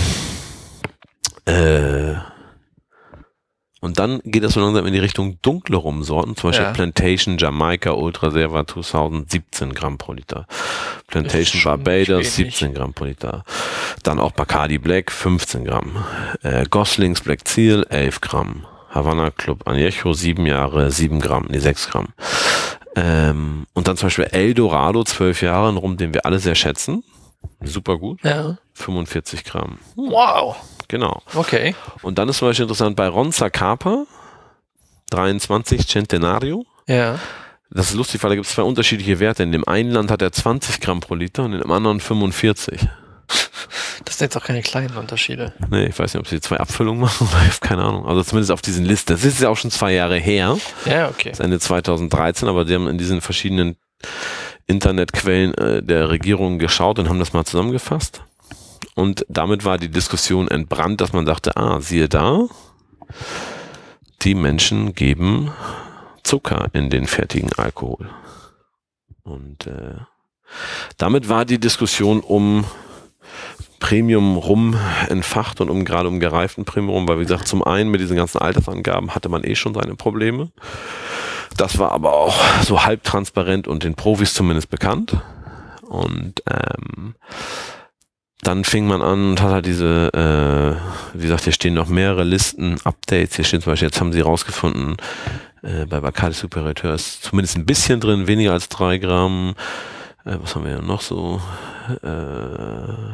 äh, und dann geht das so langsam in die Richtung dunkle Rumsorten, zum Beispiel Ja. Plantation Jamaica Ultra Serva zweitausend, siebzehn Gramm pro Liter. Plantation schon Barbados, nicht wenig. siebzehn Gramm pro Liter. Dann auch Bacardi Black, fünfzehn Gramm. Äh, Goslings Black Seal, elf Gramm. Havana Club Añejo, sieben Jahre, sieben Gramm, nee, sechs Gramm. Ähm, und dann zum Beispiel El Dorado, zwölf Jahre, ein Rum, den wir alle sehr schätzen. Super gut. Ja. fünfundvierzig Gramm. Wow. Genau. Okay. Und dann ist zum Beispiel interessant bei Ronza Capa, dreiundzwanzig Centenario. Ja. Das ist lustig, weil da gibt es zwei unterschiedliche Werte. In dem einen Land hat er zwanzig Gramm pro Liter und in dem anderen fünfundvierzig. Das sind jetzt auch keine kleinen Unterschiede. Nee, ich weiß nicht, ob sie zwei Abfüllungen machen, keine Ahnung. Also zumindest auf diesen Listen. Das ist ja auch schon zwei Jahre her. Ja, okay. Das ist Ende zweitausenddreizehn, aber die haben in diesen verschiedenen Internetquellen äh, der Regierung geschaut und haben das mal zusammengefasst. Und damit war die Diskussion entbrannt, dass man dachte, ah, siehe da, die Menschen geben Zucker in den fertigen Alkohol. Und äh, damit war die Diskussion um Premium Rum entfacht und um gerade um gereiften Premium Rum, weil wie gesagt, zum einen mit diesen ganzen Altersangaben hatte man eh schon seine Probleme. Das war aber auch so halb transparent und den Profis zumindest bekannt. Und ähm, dann fing man an und hat halt diese, äh, wie gesagt, hier stehen noch mehrere Listen, Updates, hier steht zum Beispiel, jetzt haben sie rausgefunden, äh, bei Bacardi Superior ist zumindest ein bisschen drin, weniger als drei Gramm. Äh, was haben wir ja noch so? Äh,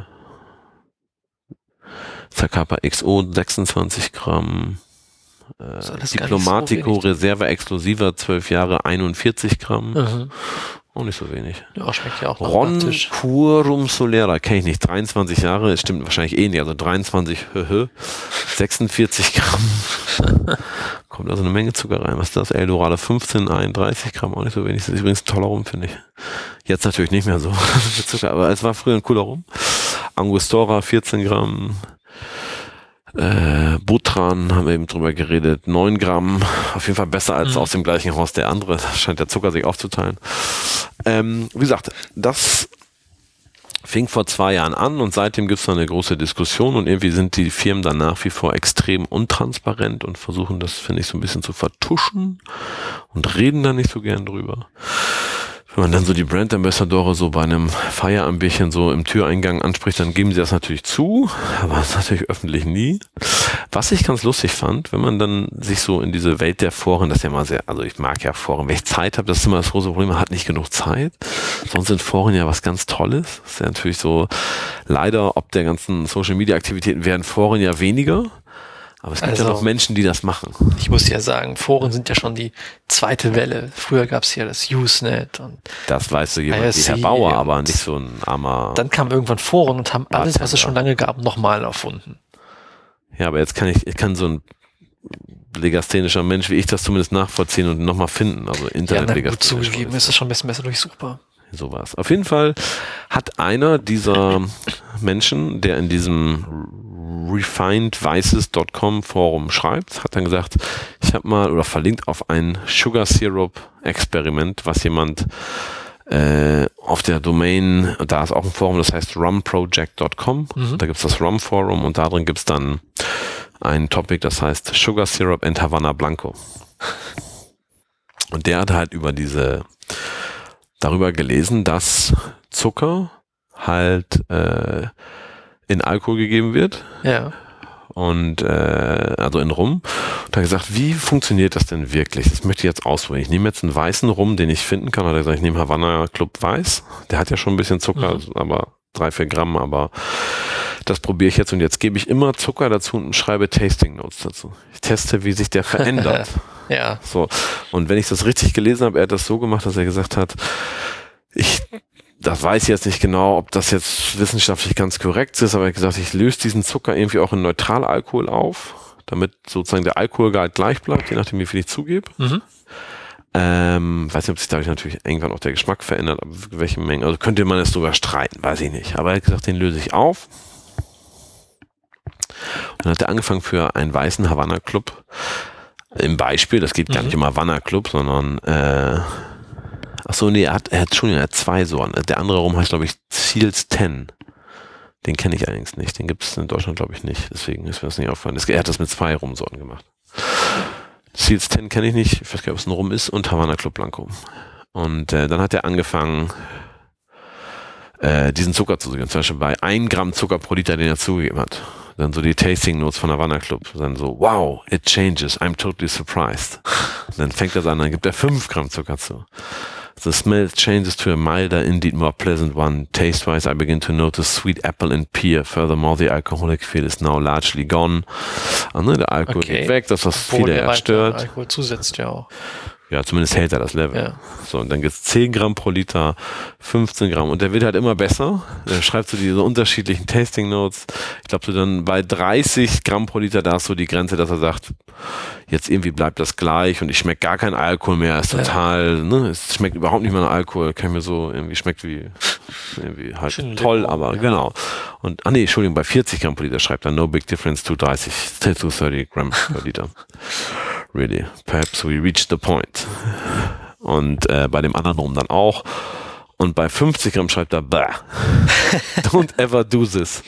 Zacapa X O sechsundzwanzig Gramm. Äh, Ist alles gar Diplomatico nicht so wenig. Reserva Exclusiva zwölf Jahre einundvierzig Gramm. Mhm. Auch nicht so wenig. Ja, schmeckt ja auch Ron praktisch. Purum Solera, kenne ich nicht, dreiundzwanzig Jahre, es stimmt wahrscheinlich eh nicht, also dreiundzwanzig, höhö, sechsundvierzig Gramm, kommt also eine Menge Zucker rein, was ist das, El Dorado fünfzehn, einunddreißig Gramm, auch nicht so wenig, das ist übrigens ein toller Rum, finde ich. Jetzt natürlich nicht mehr so viel Zucker, aber es war früher ein cooler Rum. Angostura vierzehn Gramm, Äh, Butran, haben wir eben drüber geredet, neun Gramm, auf jeden Fall besser als Mhm. aus dem gleichen Haus der andere, da scheint der Zucker sich aufzuteilen. Ähm, wie gesagt, das fing vor zwei Jahren an und seitdem gibt es eine große Diskussion und irgendwie sind die Firmen dann nach wie vor extrem untransparent und versuchen das, finde ich, so ein bisschen zu vertuschen und reden da nicht so gern drüber. Wenn man dann so die Brand Ambassadore so bei einem Feierabendbierchen so im Türeingang anspricht, dann geben sie das natürlich zu, aber das ist natürlich öffentlich nie. Was ich ganz lustig fand, wenn man dann sich so in diese Welt der Foren, das ist ja mal sehr, also ich mag ja Foren, wenn ich Zeit habe, das ist immer das große Problem, man hat nicht genug Zeit. Sonst sind Foren ja was ganz Tolles. Das ist ja natürlich so, leider, ob der ganzen Social Media Aktivitäten werden Foren ja weniger. Aber es gibt Also, ja noch Menschen, die das machen. Ich muss ja sagen, Foren sind ja schon die zweite Welle. Früher gab es ja das Usenet und das weiß so jemand I R C wie Herr Bauer, aber nicht so ein armer... Dann kam irgendwann Foren und haben alles, was es Bartender. schon lange gab, nochmal erfunden. Ja, aber jetzt kann ich, ich kann so ein legasthenischer Mensch wie ich das zumindest nachvollziehen und nochmal finden. Also Ja, na gut, Internet-legasthenisch. zugegeben ist das schon ein bisschen besser durchsuchbar. So war's. Auf jeden Fall hat einer dieser Menschen, der in diesem refined vices dot com Forum schreibt, hat dann gesagt, ich habe mal oder verlinkt auf ein Sugar Syrup Experiment, was jemand äh, auf der Domain, da ist auch ein Forum, das heißt rum project dot com, mhm. Da gibt's das Rum Forum und darin gibt's dann ein Topic, das heißt Sugar Syrup and Havana Blanco. Und der hat halt über diese darüber gelesen, dass Zucker halt äh, in Alkohol gegeben wird. Ja. Und äh, also in Rum. Und hat gesagt, wie funktioniert das denn wirklich? Das möchte ich jetzt ausprobieren. Ich nehme jetzt einen weißen Rum, den ich finden kann. Hat er gesagt, ich nehme Havana Club Weiß. Der hat ja schon ein bisschen Zucker, mhm. aber drei, vier Gramm, aber das probiere ich jetzt. Und jetzt gebe ich immer Zucker dazu und schreibe Tasting Notes dazu. Ich teste, wie sich der verändert. Ja. So. Und wenn ich das richtig gelesen habe, er hat das so gemacht, dass er gesagt hat, ich, das weiß ich jetzt nicht genau, ob das jetzt wissenschaftlich ganz korrekt ist, aber er hat gesagt, ich löse diesen Zucker irgendwie auch in Neutralalkohol auf, damit sozusagen der Alkoholgehalt gleich bleibt, je nachdem, wie viel ich zugebe. Mhm. Ähm, weiß nicht, ob sich dadurch natürlich irgendwann auch der Geschmack verändert, aber welche Mengen, also könnte man es sogar streiten, weiß ich nicht. Aber er hat gesagt, den löse ich auf. Und dann hat er angefangen für einen weißen Havana Club. Im Beispiel, das geht gar mhm. nicht um Havana Club, sondern äh, ach so, nee, er hat, er hat schon er hat zwei Sorten. Der andere Rum heißt, glaube ich, Seals zehn. Den kenne ich allerdings nicht. Den gibt es in Deutschland, glaube ich, nicht. Deswegen ist mir das nicht aufgefallen. Er hat das mit zwei Rumsorten gemacht. Seals zehn kenne ich nicht. Ich weiß gar nicht, ob es ein Rum ist. Und Havana Club Blanco. Und äh, dann hat er angefangen, äh, diesen Zucker zu sehen. Zum Beispiel bei ein Gramm Zucker pro Liter, den er zugegeben hat. Dann so die Tasting Notes von Havana Club. Dann so, wow, it changes. I'm totally surprised. Dann fängt er an, dann gibt er fünf Gramm Zucker zu. The smell changes to a milder, indeed more pleasant one. Taste-wise, I begin to notice sweet apple and pear. Furthermore, the alcoholic feel is now largely gone. Also, der Alkohol okay. geht weg, das, was viele erst stört. Alkohol zusetzt ja auch. Ja, zumindest hält er das Level. Ja. So, und dann gibt's zehn Gramm pro Liter, fünfzehn Gramm. Und der wird halt immer besser. Er schreibt so diese unterschiedlichen Tasting Notes. Ich glaube, so dann bei dreißig Gramm pro Liter, da ist so die Grenze, dass er sagt, jetzt irgendwie bleibt das gleich und ich schmecke gar keinen Alkohol mehr. Ist total, ja. ne, es schmeckt überhaupt nicht mehr nach Alkohol. Kann mir so irgendwie, schmeckt wie, irgendwie halt Schön toll, Limo, aber ja. genau. Und, ah nee, Entschuldigung, bei vierzig Gramm pro Liter schreibt er, no big difference to dreißig, still to thirty Gramm pro Liter. Really, perhaps we reached the point. Und äh, bei dem anderen Rum dann auch. Und bei fünfzig Gramm schreibt er, bah, don't ever do this.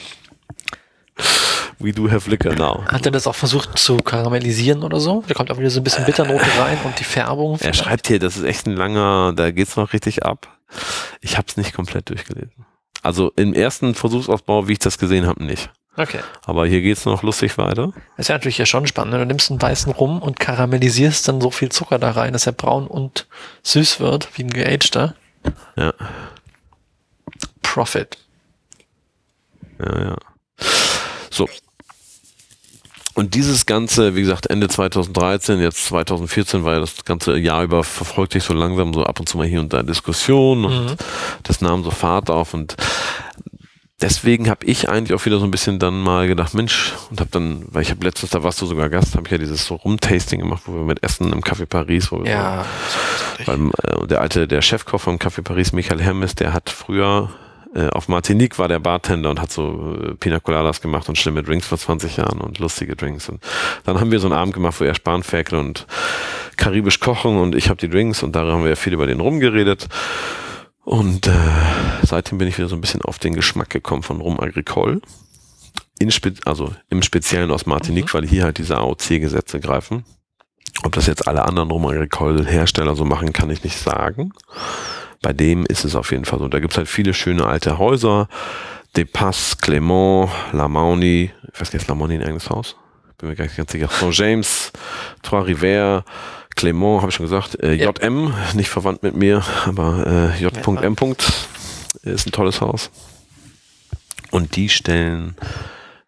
We do have liquor now. Hat er das auch versucht zu karamellisieren oder so? Da kommt auch wieder so ein bisschen Bitternote rein und die Färbung. Er vielleicht. Schreibt hier, das ist echt ein langer, da geht's noch richtig ab. Ich habe es nicht komplett durchgelesen. Also im ersten Versuchsausbau, wie ich das gesehen habe, nicht. Okay. Aber hier geht's noch lustig weiter. Das ist ja natürlich ja schon spannend. Du nimmst einen weißen Rum und karamellisierst dann so viel Zucker da rein, dass er braun und süß wird, wie ein geagter. Ja. Profit. Ja, ja. So. Und dieses Ganze, wie gesagt, Ende zwanzig dreizehn, jetzt zwanzig vierzehn war ja das ganze Jahr über, verfolgt sich so langsam so ab und zu mal hier und da Diskussionen und mhm. das nahm so Fahrt auf und deswegen habe ich eigentlich auch wieder so ein bisschen dann mal gedacht, Mensch, und habe dann, weil ich habe letztens, da warst du sogar Gast, habe ich ja dieses so Rum-Tasting gemacht, wo wir mit Essen im Café Paris, wo wir ja, so, beim, äh, der alte, der Chefkoch vom Café Paris, Michael Hermes, der hat früher äh, auf Martinique war der Bartender und hat so äh, Pina Coladas gemacht und schlimme Drinks vor zwanzig Jahren und lustige Drinks. Und dann haben wir so einen Abend gemacht, wo er Spanferkel und karibisch kochen und ich habe die Drinks und darin haben wir ja viel über den Rum geredet. Und äh, seitdem bin ich wieder so ein bisschen auf den Geschmack gekommen von Rum Agricole. In Spe- also im Speziellen aus Martinique, mhm. weil hier halt diese A O C-Gesetze greifen. Ob das jetzt alle anderen Rum Agricole-Hersteller so machen, kann ich nicht sagen. Bei dem ist es auf jeden Fall so. Da gibt es halt viele schöne alte Häuser. De Paz, Clément, La Mauni. Ich weiß gar nicht, ist La Mauni ein eigenes Haus? Bin mir gar nicht ganz sicher. Saint James, Trois-Rivières, Clément, habe ich schon gesagt, äh, J M, nicht verwandt mit mir, aber äh, J M. Ist ein tolles Haus. Und die stellen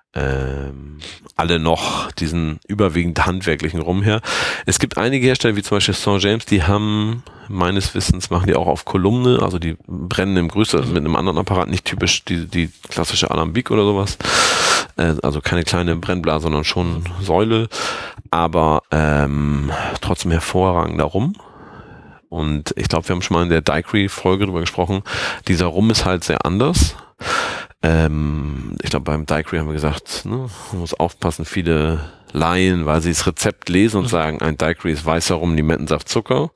ähm, alle noch diesen überwiegend handwerklichen Rum her. Es gibt einige Hersteller, wie zum Beispiel Saint James, die haben, meines Wissens, machen die auch auf Kolumne, also die brennen im Größe mit einem anderen Apparat, nicht typisch die, die klassische Alambic oder sowas. Äh, also keine kleine Brennblase, sondern schon Säule, aber ähm, trotzdem hervorragender Rum. Und ich glaube, wir haben schon mal in der Daiquiri-Folge drüber gesprochen. Dieser Rum ist halt sehr anders. Ähm, ich glaube, beim Daiquiri haben wir gesagt, ne, man muss aufpassen, viele Laien, weil sie das Rezept lesen und sagen, ein Daiquiri ist weißer Rum, Limettensaft, Zucker.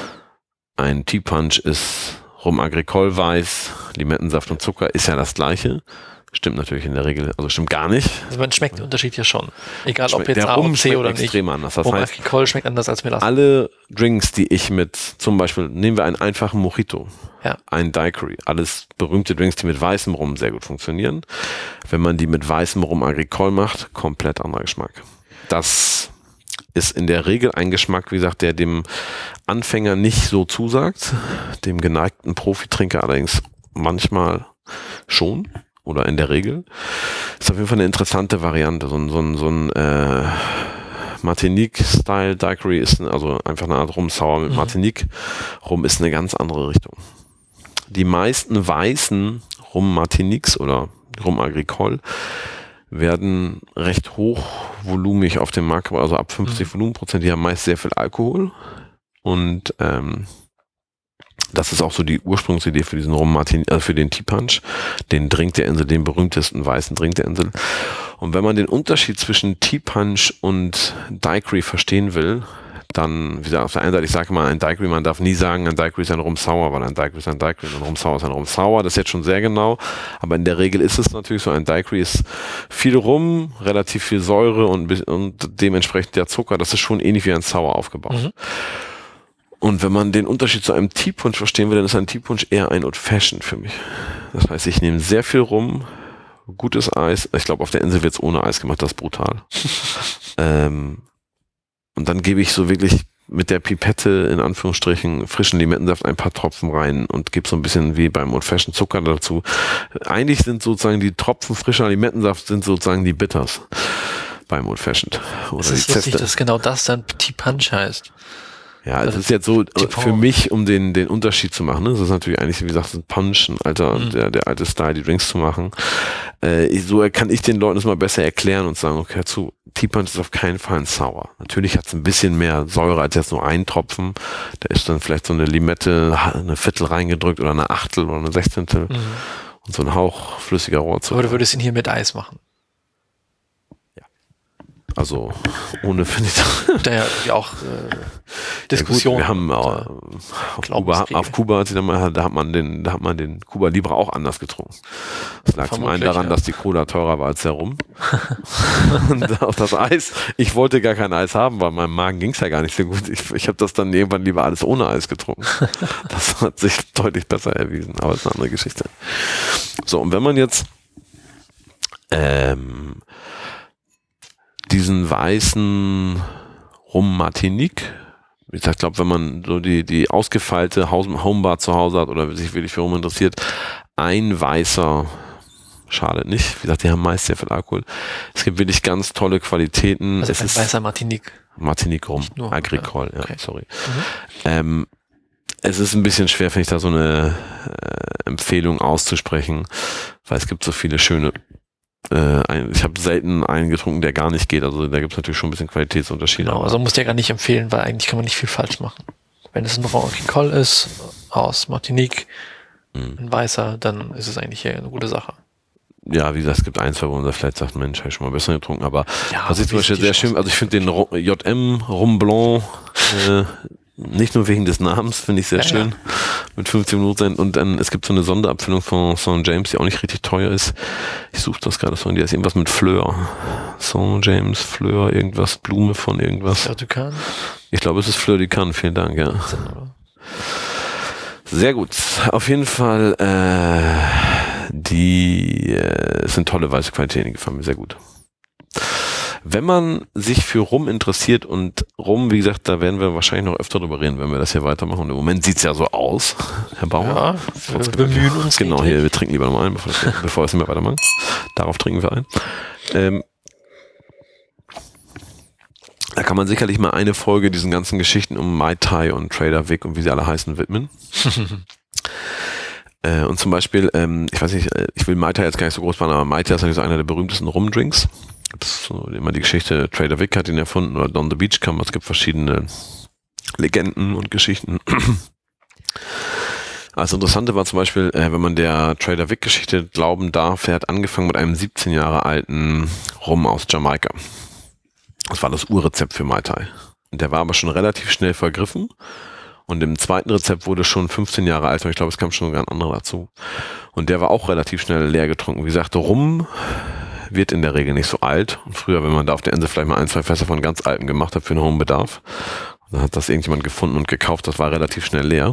Ein Tea Punch ist Rum Agricole weiß, Limettensaft und Zucker, ist ja das Gleiche. Stimmt natürlich in der Regel, also stimmt gar nicht. Also man schmeckt den Unterschied ja schon. Egal ob Schmeckt, jetzt der A Rum oder C oder nicht. extrem anders. Das Rum heißt, Agricole schmeckt anders als Melasse. alle Drinks, die ich mit, zum Beispiel, nehmen wir einen einfachen Mojito, Ja. einen Daiquiri, alles berühmte Drinks, die mit weißem Rum sehr gut funktionieren. Wenn man die mit weißem Rum Agricole macht, komplett anderer Geschmack. Das ist in der Regel ein Geschmack, wie gesagt, der dem Anfänger nicht so zusagt, dem geneigten Profitrinker allerdings manchmal schon. Oder in der Regel. Ist auf jeden Fall eine interessante Variante. So ein, so ein, so ein äh, Martinique-Style Daiquiri ist eine, also einfach eine Art Rum-Sour mit mhm. Martinique. Rum ist eine ganz andere Richtung. Die meisten weißen Rum-Martiniques oder Rum-Agricole werden recht hochvolumig auf dem Markt, also ab fünfzig mhm. Volumenprozent, die haben meist sehr viel Alkohol. Und ähm, das ist auch so die Ursprungsidee für diesen Rum Martin, also für den Tea Punch, den Drink der Insel, den berühmtesten weißen Drink der Insel. Und wenn man den Unterschied zwischen Tea Punch und Daiquiri verstehen will, dann, wie gesagt, auf der einen Seite, ich sage mal, ein Daiquiri, man darf nie sagen, ein Daiquiri ist ein Rum Sour, weil ein Daiquiri ist ein Daiquiri und ein Rum Sour ist ein Rum Sour. Das ist jetzt schon sehr genau, aber in der Regel ist es natürlich so, ein Daiquiri ist viel Rum, relativ viel Säure und, und dementsprechend der Zucker, das ist schon ähnlich wie ein Sour aufgebaut. Mhm. Und wenn man den Unterschied zu einem Tea Punch verstehen will, dann ist ein Tea Punch eher ein Old Fashioned für mich. Das heißt, ich nehme sehr viel Rum, gutes Eis. Ich glaube, auf der Insel wird es ohne Eis gemacht, das ist brutal. ähm, und dann gebe ich so wirklich mit der Pipette in Anführungsstrichen frischen Limettensaft ein paar Tropfen rein und gebe so ein bisschen wie beim Old Fashioned Zucker dazu. Eigentlich sind sozusagen die Tropfen frischer Limettensaft sind sozusagen die Bitters beim Old Fashioned. Oder es ist lustig, dass genau das dann Tea Punch heißt. Ja, es ist jetzt so für mich, um den den Unterschied zu machen. Ne? Das ist natürlich eigentlich, wie gesagt, ein Punch, ein alter, mhm. der der alte Style, die Drinks zu machen. Äh, so kann ich den Leuten das mal besser erklären und sagen, okay, zu Tea Punch ist auf keinen Fall ein Sour. Natürlich hat es ein bisschen mehr Säure als jetzt nur ein Tropfen. Da ist dann vielleicht so eine Limette, eine Viertel reingedrückt oder eine Achtel oder eine Sechzehntel mhm. und so ein Hauch flüssiger Rohrzucker. Aber du würdest ihn hier mit Eis machen. Also ohne finde ich da ja auch äh, Diskussionen. Ja, wir haben äh, auf, Kuba, auf Kuba, da hat man den, da hat man den Cuba Libre auch anders getrunken. Das lag zum einen daran, ja. dass die Cola teurer war als der Rum. Und auch das Eis. Ich wollte gar kein Eis haben, weil meinem Magen ging es ja gar nicht so gut. Ich, ich habe das dann irgendwann lieber alles ohne Eis getrunken. Das hat sich deutlich besser erwiesen, aber das ist eine andere Geschichte. So, und wenn man jetzt ähm, diesen weißen Rum Martinique, ich glaube, wenn man so die, die ausgefeilte Homebar zu Hause hat oder sich wirklich für Rum interessiert, ein weißer schadet nicht. Wie gesagt, die haben meist sehr viel Alkohol. Es gibt wirklich ganz tolle Qualitäten. Also es ein ist weißer Martinique. Martinique Rum, nur, Agricole, ja, okay. sorry. Mhm. Ähm, es ist ein bisschen schwer, finde ich, da so eine äh, Empfehlung auszusprechen, weil es gibt so viele schöne Äh, ein, ich habe selten einen getrunken, der gar nicht geht. Also da gibt es natürlich schon ein bisschen Qualitätsunterschiede. Genau, also musst du ja gar nicht empfehlen, weil eigentlich kann man nicht viel falsch machen. Wenn es ein Rum Agricole ist, aus Martinique, mhm. ein weißer, dann ist es eigentlich eine gute Sache. Ja, wie gesagt, es gibt ein, zwei, wo man da vielleicht sagt, Mensch, habe ich schon mal besser getrunken. Aber ja, was ich zum Beispiel sehr schön, also ich finde den J M Rum Blanc äh, nicht nur wegen des Namens, finde ich sehr ja, schön. Ja. Mit fünfzig Minuten. Und dann, es gibt so eine Sonderabfüllung von Saint James, die auch nicht richtig teuer ist. Ich suche das gerade so, die ist irgendwas mit Fleur. Saint James, Fleur, irgendwas, Blume von irgendwas. Fleur du Can? Ich glaube, es ist Fleur du Can, vielen Dank, ja. Sehr gut. Auf jeden Fall, äh, die äh, sind tolle weiße Qualitäten, die gefallen mir sehr gut. Wenn man sich für Rum interessiert und Rum, wie gesagt, da werden wir wahrscheinlich noch öfter drüber reden, wenn wir das hier weitermachen. Und im Moment sieht's ja so aus, Herr Bauer. Ja, wir bemühen uns. Genau, hier, wir trinken lieber nochmal ein, bevor, bevor wir es nicht mehr weitermachen. Darauf trinken wir ein. Ähm, da kann man sicherlich mal eine Folge diesen ganzen Geschichten um Mai Tai und Trader Vic und wie sie alle heißen widmen. Äh, und zum Beispiel, ähm, ich weiß nicht, ich will Mai Tai jetzt gar nicht so groß machen, aber Mai Tai ist eigentlich so einer der berühmtesten Rum-Drinks. Das ist so immer die Geschichte, Trader Vic hat ihn erfunden oder Don the Beachcomber. Es gibt verschiedene Legenden und Geschichten. Das Interessante war zum Beispiel, äh, wenn man der Trader Vic-Geschichte glauben darf, er hat angefangen mit einem siebzehn Jahre alten Rum aus Jamaika. Das war das Urrezept für Mai Tai. Und der war aber schon relativ schnell vergriffen. Und im zweiten Rezept wurde schon fünfzehn Jahre alt und ich glaube, es kam schon sogar ein anderer dazu. Und der war auch relativ schnell leer getrunken. Wie gesagt, Rum wird in der Regel nicht so alt. Und früher, wenn man da auf der Insel vielleicht mal ein, zwei Fässer von ganz alten gemacht hat für einen hohen Bedarf, dann hat das irgendjemand gefunden und gekauft. Das war relativ schnell leer.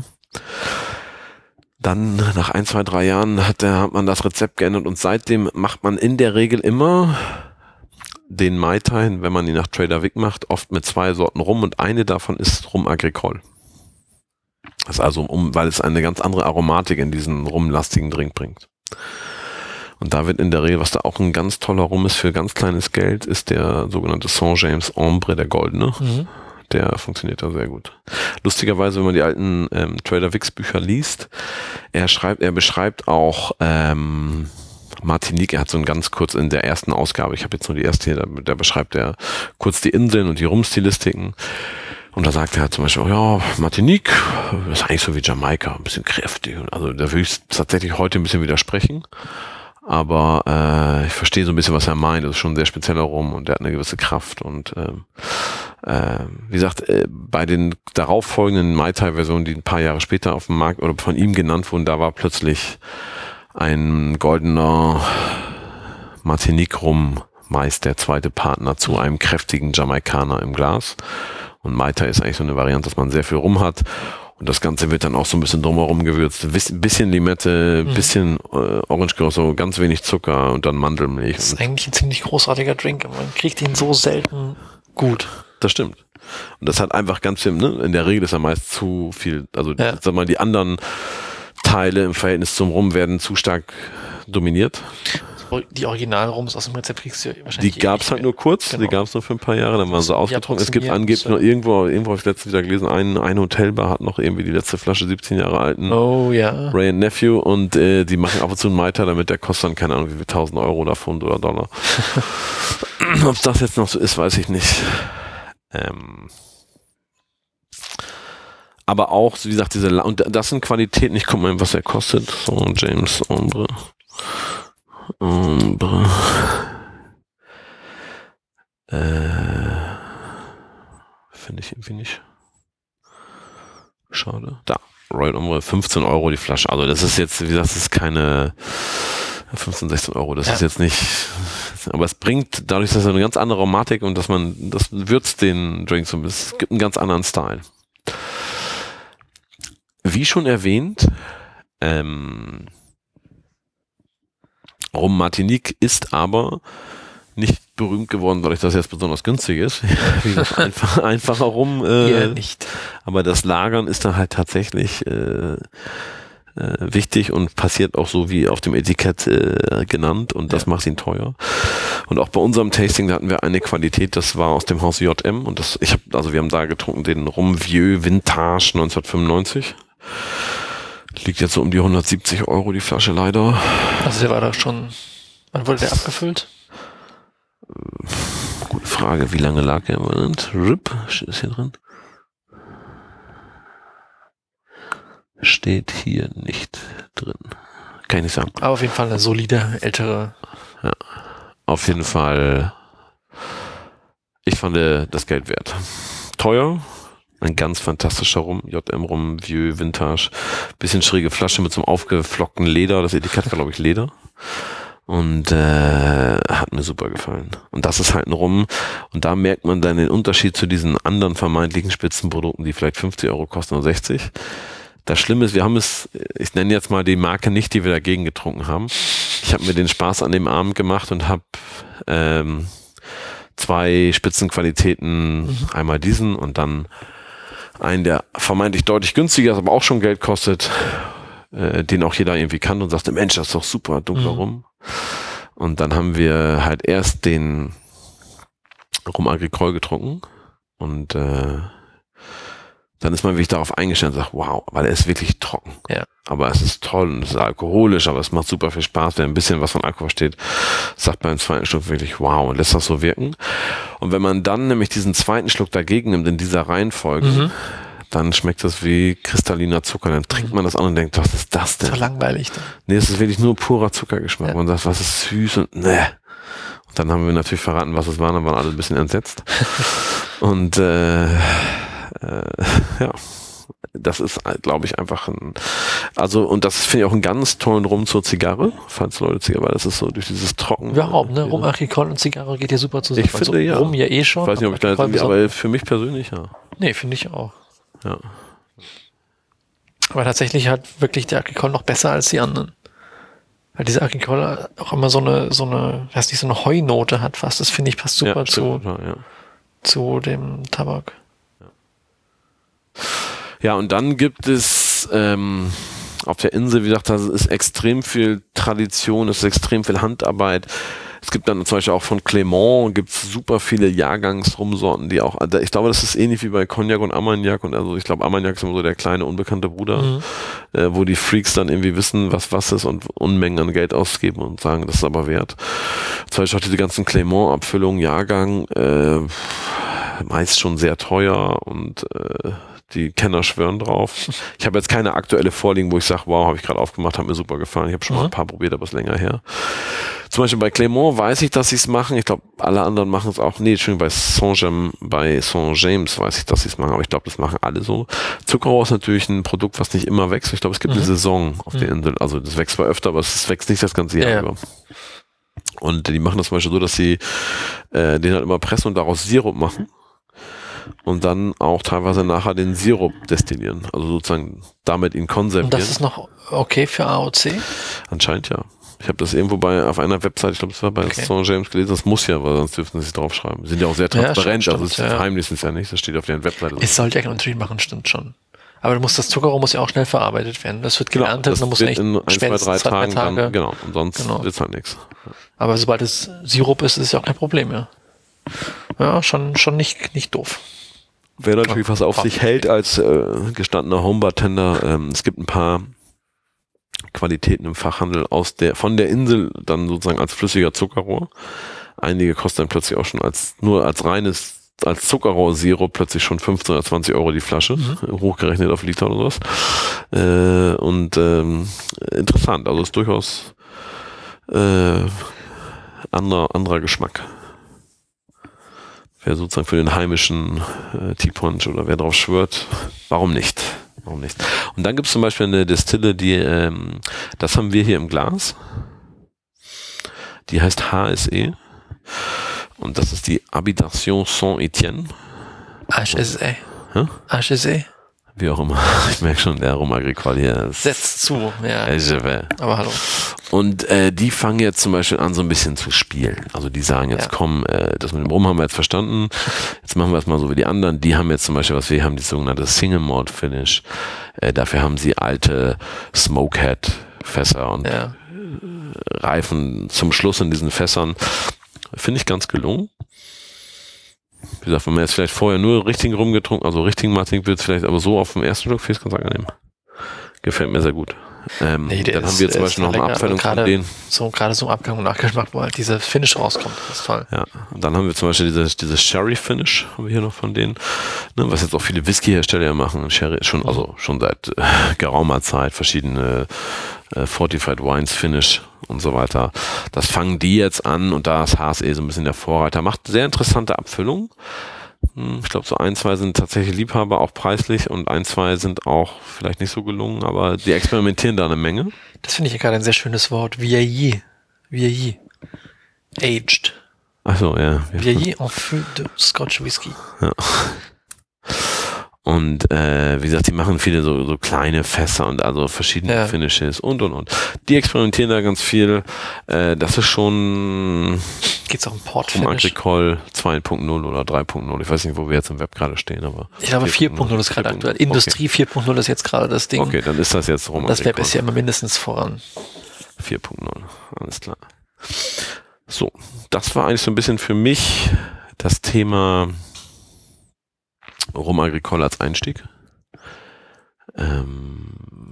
Dann nach ein, zwei, drei Jahren hat, der, hat man das Rezept geändert und seitdem macht man in der Regel immer den Mai Tai, wenn man ihn nach Trader Vic macht, oft mit zwei Sorten Rum und eine davon ist Rum Agricole. Das ist also, um, weil es eine ganz andere Aromatik in diesen rumlastigen Drink bringt. Und da wird in der Regel, was da auch ein ganz toller Rum ist für ganz kleines Geld, ist der sogenannte Saint James Ambre, der Goldene. Mhm. Der funktioniert da sehr gut. Lustigerweise, wenn man die alten ähm, Trader Vic's Bücher liest, er schreibt, er beschreibt auch ähm, Martinique, er hat so ein ganz kurz in der ersten Ausgabe, ich habe jetzt nur die erste hier, da, da beschreibt er kurz die Inseln und die Rumstilistiken. Und da sagt er zum Beispiel, oh ja, Martinique, das ist eigentlich so wie Jamaika, ein bisschen kräftig. Also da würde ich tatsächlich heute ein bisschen widersprechen. Aber äh, ich verstehe so ein bisschen, was er meint. Das ist schon ein sehr spezieller Rum und der hat eine gewisse Kraft. Und ähm, äh, wie gesagt, äh, bei den darauffolgenden Mai Tai-Versionen, die ein paar Jahre später auf dem Markt oder von ihm genannt wurden, da war plötzlich ein goldener Martinique-Rum meist der zweite Partner zu einem kräftigen Jamaikaner im Glas. Und Mai Tai ist eigentlich so eine Variante, dass man sehr viel Rum hat. Und das Ganze wird dann auch so ein bisschen drumherum gewürzt. Ein bisschen Limette, ein bisschen äh, Orange-Geruch, so ganz wenig Zucker und dann Mandelmilch. Das ist eigentlich ein ziemlich großartiger Drink. Man kriegt ihn so selten gut. Das stimmt. Und das hat einfach ganz viel, ne? In der Regel ist er meist zu viel, also ja. Sag mal, die anderen Teile im Verhältnis zum Rum werden zu stark dominiert. Die Original-Rums aus dem Rezept kriegst du wahrscheinlich. Die gab es halt nur kurz, genau. Die gab es nur für ein paar Jahre, dann waren sie ausgetrocknet. Es gibt angeblich noch irgendwo, irgendwo habe ich letztens wieder gelesen, ein, ein Hotelbar hat noch irgendwie die letzte Flasche siebzehn Jahre alten oh, ja. Ray and Nephew und äh, die machen ab und zu einen Mai Tai, damit der kostet dann keine Ahnung wie viel tausend Euro oder Pfund oder Dollar. Ob das jetzt noch so ist, weiß ich nicht. Ähm aber auch, wie gesagt, diese, La- und das sind Qualitäten, ich guck mal, was er kostet, so James Ambre. Ambre. Äh, finde ich irgendwie nicht. Schade. Da. Royal Ambre, fünfzehn Euro die Flasche. Also das ist jetzt, wie gesagt, das ist keine fünfzehn, sechzehn Euro. Das ja. ist jetzt nicht, aber es bringt, dadurch, dass er eine ganz andere Aromatik und dass man, das würzt den Drink so ein bisschen. Es gibt einen ganz anderen Style. Wie schon erwähnt, ähm, Rum Martinique ist aber nicht berühmt geworden, weil ich das jetzt besonders günstig ist. Wie gesagt, einfach, einfacher Rum. Äh, ja, nicht. Aber das Lagern ist dann halt tatsächlich äh, äh, wichtig und passiert auch so wie auf dem Etikett äh, genannt und das ja. macht ihn teuer. Und auch bei unserem Tasting, da hatten wir eine Qualität, das war aus dem Haus J M und das, ich habe, also wir haben da getrunken den Rum Vieux Vintage neunzehnhundertfünfundneunzig. Liegt jetzt so um die hundertsiebzig Euro die Flasche leider. Also der war da schon, wann wurde der abgefüllt? Gute Frage, wie lange lag er im Moment? R I P, ist hier drin? Steht hier nicht drin. Kann ich nicht sagen. Aber auf jeden Fall eine solide, ältere. Ja, auf jeden Fall. Ich fand das Geld wert. Teuer. Ein ganz fantastischer Rum, J M Rum, Vieux, Vintage. Bisschen schräge Flasche mit so einem aufgeflockten Leder. Das Etikett war, glaube ich, Leder. Und äh, hat mir super gefallen. Und das ist halt ein Rum. Und da merkt man dann den Unterschied zu diesen anderen vermeintlichen Spitzenprodukten, die vielleicht fünfzig Euro kosten oder sechzig. Das Schlimme ist, wir haben es, ich nenne jetzt mal die Marke nicht, die wir dagegen getrunken haben. Ich habe mir den Spaß an dem Abend gemacht und habe ähm, zwei Spitzenqualitäten, mhm. einmal diesen und dann einen, der vermeintlich deutlich günstiger ist, aber auch schon Geld kostet, äh, den auch jeder irgendwie kann und sagte, Mensch, das ist doch super, dunkler mhm. Rum. Und dann haben wir halt erst den Rum Agricole getrunken und äh, dann ist man wirklich darauf eingestellt und sagt, wow, weil er ist wirklich trocken. Ja. Aber es ist toll und es ist alkoholisch, aber es macht super viel Spaß. Wer ein bisschen was von Alkohol versteht, sagt beim zweiten Schluck wirklich wow und lässt das so wirken. Und wenn man dann nämlich diesen zweiten Schluck dagegen nimmt in dieser Reihenfolge, mhm. dann schmeckt das wie kristalliner Zucker. Dann trinkt man das an und denkt, was ist das denn? So langweilig. Dann. Nee, es ist wirklich nur purer Zuckergeschmack. Ja. Man sagt, was ist süß und ne. Und dann haben wir natürlich verraten, was es war, dann waren alle ein bisschen entsetzt. Und äh, äh, ja, das ist, glaube ich, einfach ein, also, und das finde ich auch einen ganz tollen Rum zur Zigarre, falls Leute Zigarre, weil das ist so durch dieses Trocken. Überhaupt, ne? Rum Agricole und Zigarre geht ja super zusammen. Ich finde, also, ja. Rum ja eh schon. Ich weiß nicht, ob ich da jetzt irgendwie, aber für mich persönlich, ja. Nee, finde ich auch. Ja. Aber tatsächlich halt wirklich der Agricole noch besser als die anderen. Weil dieser Agricole auch immer so eine, so eine, weiß nicht, so eine Heunote hat fast. Das finde ich passt super ja, zu, ja, ja. zu dem Tabak. Ja, und dann gibt es ähm, auf der Insel, wie gesagt, da ist extrem viel Tradition, es ist extrem viel Handarbeit. Es gibt dann zum Beispiel auch von Clément, gibt es super viele Jahrgangsrumsorten, die auch, ich glaube, das ist ähnlich wie bei Cognac und Armagnac und also ich glaube, Armagnac ist immer so der kleine, unbekannte Bruder, mhm. äh, wo die Freaks dann irgendwie wissen, was was ist und Unmengen an Geld ausgeben und sagen, das ist aber wert. Zum Beispiel auch diese ganzen Clément-Abfüllungen, Jahrgang, äh, meist schon sehr teuer und äh, die Kenner schwören drauf. Ich habe jetzt keine aktuelle vorliegen, wo ich sage, wow, habe ich gerade aufgemacht, hat mir super gefallen. Ich habe schon mhm. mal ein paar probiert, aber es ist länger her. Zum Beispiel bei Clément weiß ich, dass sie es machen. Ich glaube, alle anderen machen es auch. Nee, Entschuldigung, bei Saint-James, bei Saint-James weiß ich, dass sie es machen, aber ich glaube, das machen alle so. Zuckerrohr ist natürlich ein Produkt, was nicht immer wächst. Ich glaube, es gibt mhm. eine Saison auf mhm. der Insel. Also das wächst zwar öfter, aber es wächst nicht das ganze Jahr ja, über. Und die machen das zum Beispiel so, dass sie äh, den halt immer pressen und daraus Sirup machen. Und dann auch teilweise nachher den Sirup destillieren. Also sozusagen damit ihn konservieren. Und das ist noch okay für A O C? Anscheinend ja. Ich habe das irgendwo bei auf einer Website, ich glaube, das war bei okay. Saint-James gelesen, das muss ja, weil sonst dürften sie es draufschreiben. Die sind ja auch sehr transparent, ja, also es ja. verheimlichen es ja nicht, das steht auf deren Webseite. Es sollte ja keinen Unterschied machen, stimmt schon. Aber du musst, das Zuckerrohr muss ja auch schnell verarbeitet werden. Das wird geerntet, genau, das dann muss wird in ein, zwei, drei Tagen, Tage. Dann, genau, und sonst genau. wird es halt nichts. Aber sobald es Sirup ist, ist es ja auch kein Problem mehr. Ja, schon, schon nicht, nicht doof. Wer natürlich was auf sich hält als äh, gestandener Homebartender, ähm, es gibt ein paar Qualitäten im Fachhandel aus der von der Insel dann sozusagen als flüssiger Zuckerrohr. Einige kosten dann plötzlich auch schon als nur als reines als Zuckerrohr-Sirup plötzlich schon fünfzehn oder zwanzig Euro die Flasche, mhm. hochgerechnet auf Liter oder sowas. Äh, und ähm, interessant, also ist durchaus äh, anderer anderer Geschmack. Wer sozusagen für den heimischen äh, Tea Punch oder wer drauf schwört, warum nicht? Warum nicht? Und dann gibt es zum Beispiel eine Destille, die, ähm, das haben wir hier im Glas. Die heißt H S E. Und das ist die Habitation Saint-Etienne. H S E. Hm? H S E. Wie auch immer. Ich merke schon, der Rum Agricole hier setzt zu. Ja. Aber hallo. Und äh, die fangen jetzt zum Beispiel an, so ein bisschen zu spielen. Also die sagen jetzt, ja. komm, äh, das mit dem Rum haben wir jetzt verstanden. Jetzt machen wir es mal so wie die anderen. Die haben jetzt zum Beispiel, was wir haben, die sogenannte Single Malt Finish. Äh, dafür haben sie alte Smokehead Fässer und ja. Reifen zum Schluss in diesen Fässern. Finde ich ganz gelungen. Wie gesagt, wenn man jetzt vielleicht vorher nur richtigen Rum getrunken, also richtigen Martinique wird es vielleicht, aber so auf dem ersten Schluck finde ich es ganz angenehm. Gefällt mir sehr gut. Ähm, nee, dann ist, haben wir zum Beispiel noch eine Abfällung von denen. So, gerade so im Abgang und Nachgeschmack, wo halt diese Finish rauskommt. Das ist toll. Ja, und dann haben wir zum Beispiel dieses, dieses Sherry-Finish, haben wir hier noch von denen, ne, was jetzt auch viele Whisky-Hersteller ja machen. Sherry schon, mhm. also schon seit äh, geraumer Zeit verschiedene äh, Fortified Wines Finish und so weiter. Das fangen die jetzt an und da ist H S E so ein bisschen der Vorreiter. Macht sehr interessante Abfüllungen. Ich glaube, so ein, zwei sind tatsächlich Liebhaber, auch preislich, und ein, zwei sind auch vielleicht nicht so gelungen, aber die experimentieren da eine Menge. Das finde ich ja gerade ein sehr schönes Wort. Vieilli. Vieilli. Aged. Ach so, ja. Vieilli en fût de Scotch Whisky. Ja. Und äh, wie gesagt, die machen viele so, so kleine Fässer und also verschiedene ja. Finishes und und und. Die experimentieren da ganz viel. Äh, das ist schon Geht's auch im Port Rum Agricole zwei Punkt null oder drei Punkt null. Ich weiß nicht, wo wir jetzt im Web gerade stehen, aber. Ich glaube, vier Punkt null ist gerade aktuell. Okay. Industrie vier Punkt null ist jetzt gerade das Ding. Okay, dann ist das jetzt Rum Das Web ist ja immer mindestens voran. vier Punkt null, alles klar. So, das war eigentlich so ein bisschen für mich das Thema Rum Agricole als Einstieg. Ähm,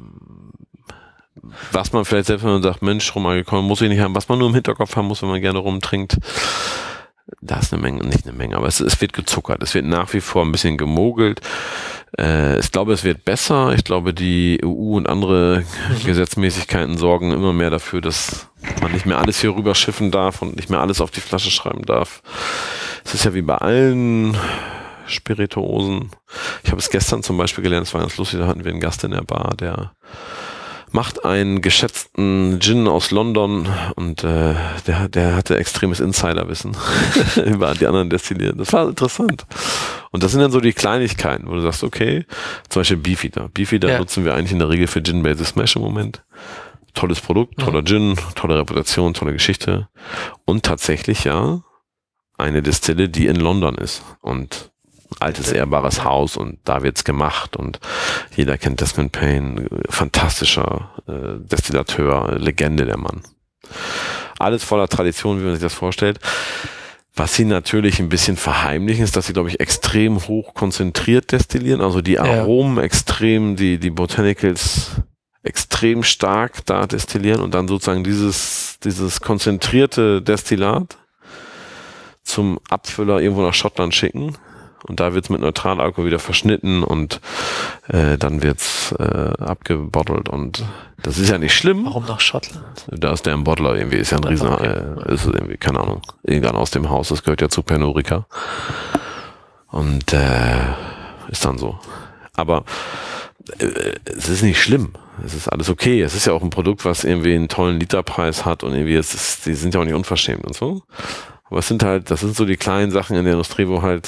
was man vielleicht selbst, wenn man sagt, Mensch, Rum Agricole muss ich nicht haben, was man nur im Hinterkopf haben muss, wenn man gerne rumtrinkt, da ist eine Menge, nicht eine Menge, aber es, es wird gezuckert, es wird nach wie vor ein bisschen gemogelt. Äh, ich glaube, es wird besser. Ich glaube, die E U und andere mhm. Gesetzmäßigkeiten sorgen immer mehr dafür, dass man nicht mehr alles hier rüber schiffen darf und nicht mehr alles auf die Flasche schreiben darf. Es ist ja wie bei allen Spirituosen. Ich habe es gestern zum Beispiel gelernt, es war ganz lustig, da hatten wir einen Gast in der Bar, der macht einen geschätzten Gin aus London und äh, der, der hatte extremes Insiderwissen über die anderen Destillieren. Das war interessant. Und das sind dann so die Kleinigkeiten, wo du sagst, okay, zum Beispiel Beefeater. Beefeater ja. nutzen wir eigentlich in der Regel für Gin Basil Smash im Moment. Tolles Produkt, toller mhm. Gin, tolle Reputation, tolle Geschichte. Und tatsächlich ja eine Destille, die in London ist. Und altes, ehrbares Haus und da wird's gemacht und jeder kennt Desmond Payne, fantastischer äh, Destillateur, Legende der Mann. Alles voller Tradition, wie man sich das vorstellt. Was sie natürlich ein bisschen verheimlichen, ist, dass sie, glaube ich, extrem hoch konzentriert destillieren, also die Aromen ja. extrem, die, die Botanicals extrem stark da destillieren und dann sozusagen dieses, dieses konzentrierte Destillat zum Abfüller irgendwo nach Schottland schicken. Und da wird's mit Neutralalkohol wieder verschnitten und äh, dann wird's äh, abgebottelt und das ist ja nicht schlimm. Warum nach Schottland? Da ist der im Bottler irgendwie, ist ja ein Riesen, okay. äh, ist irgendwie, keine Ahnung, irgendwann aus dem Haus, das gehört ja zu Pernod Ricard. Und äh, ist dann so. Aber äh, es ist nicht schlimm. Es ist alles okay. Es ist ja auch ein Produkt, was irgendwie einen tollen Literpreis hat und irgendwie, es ist, die sind ja auch nicht unverschämt und so. Aber es sind halt, das sind so die kleinen Sachen in der Industrie, wo halt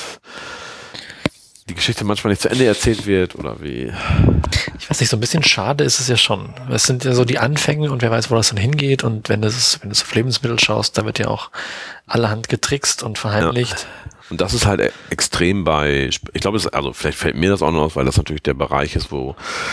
die Geschichte manchmal nicht zu Ende erzählt wird oder wie. Ich weiß nicht, so ein bisschen schade ist es ja schon. Es sind ja so die Anfänge und wer weiß, wo das dann hingeht und wenn das, wenn du auf Lebensmittel schaust, da wird ja auch allerhand getrickst und verheimlicht. Ja. Und das ist halt extrem bei, ich glaube, es, also vielleicht fällt mir das auch noch aus, weil das natürlich der Bereich ist, wo,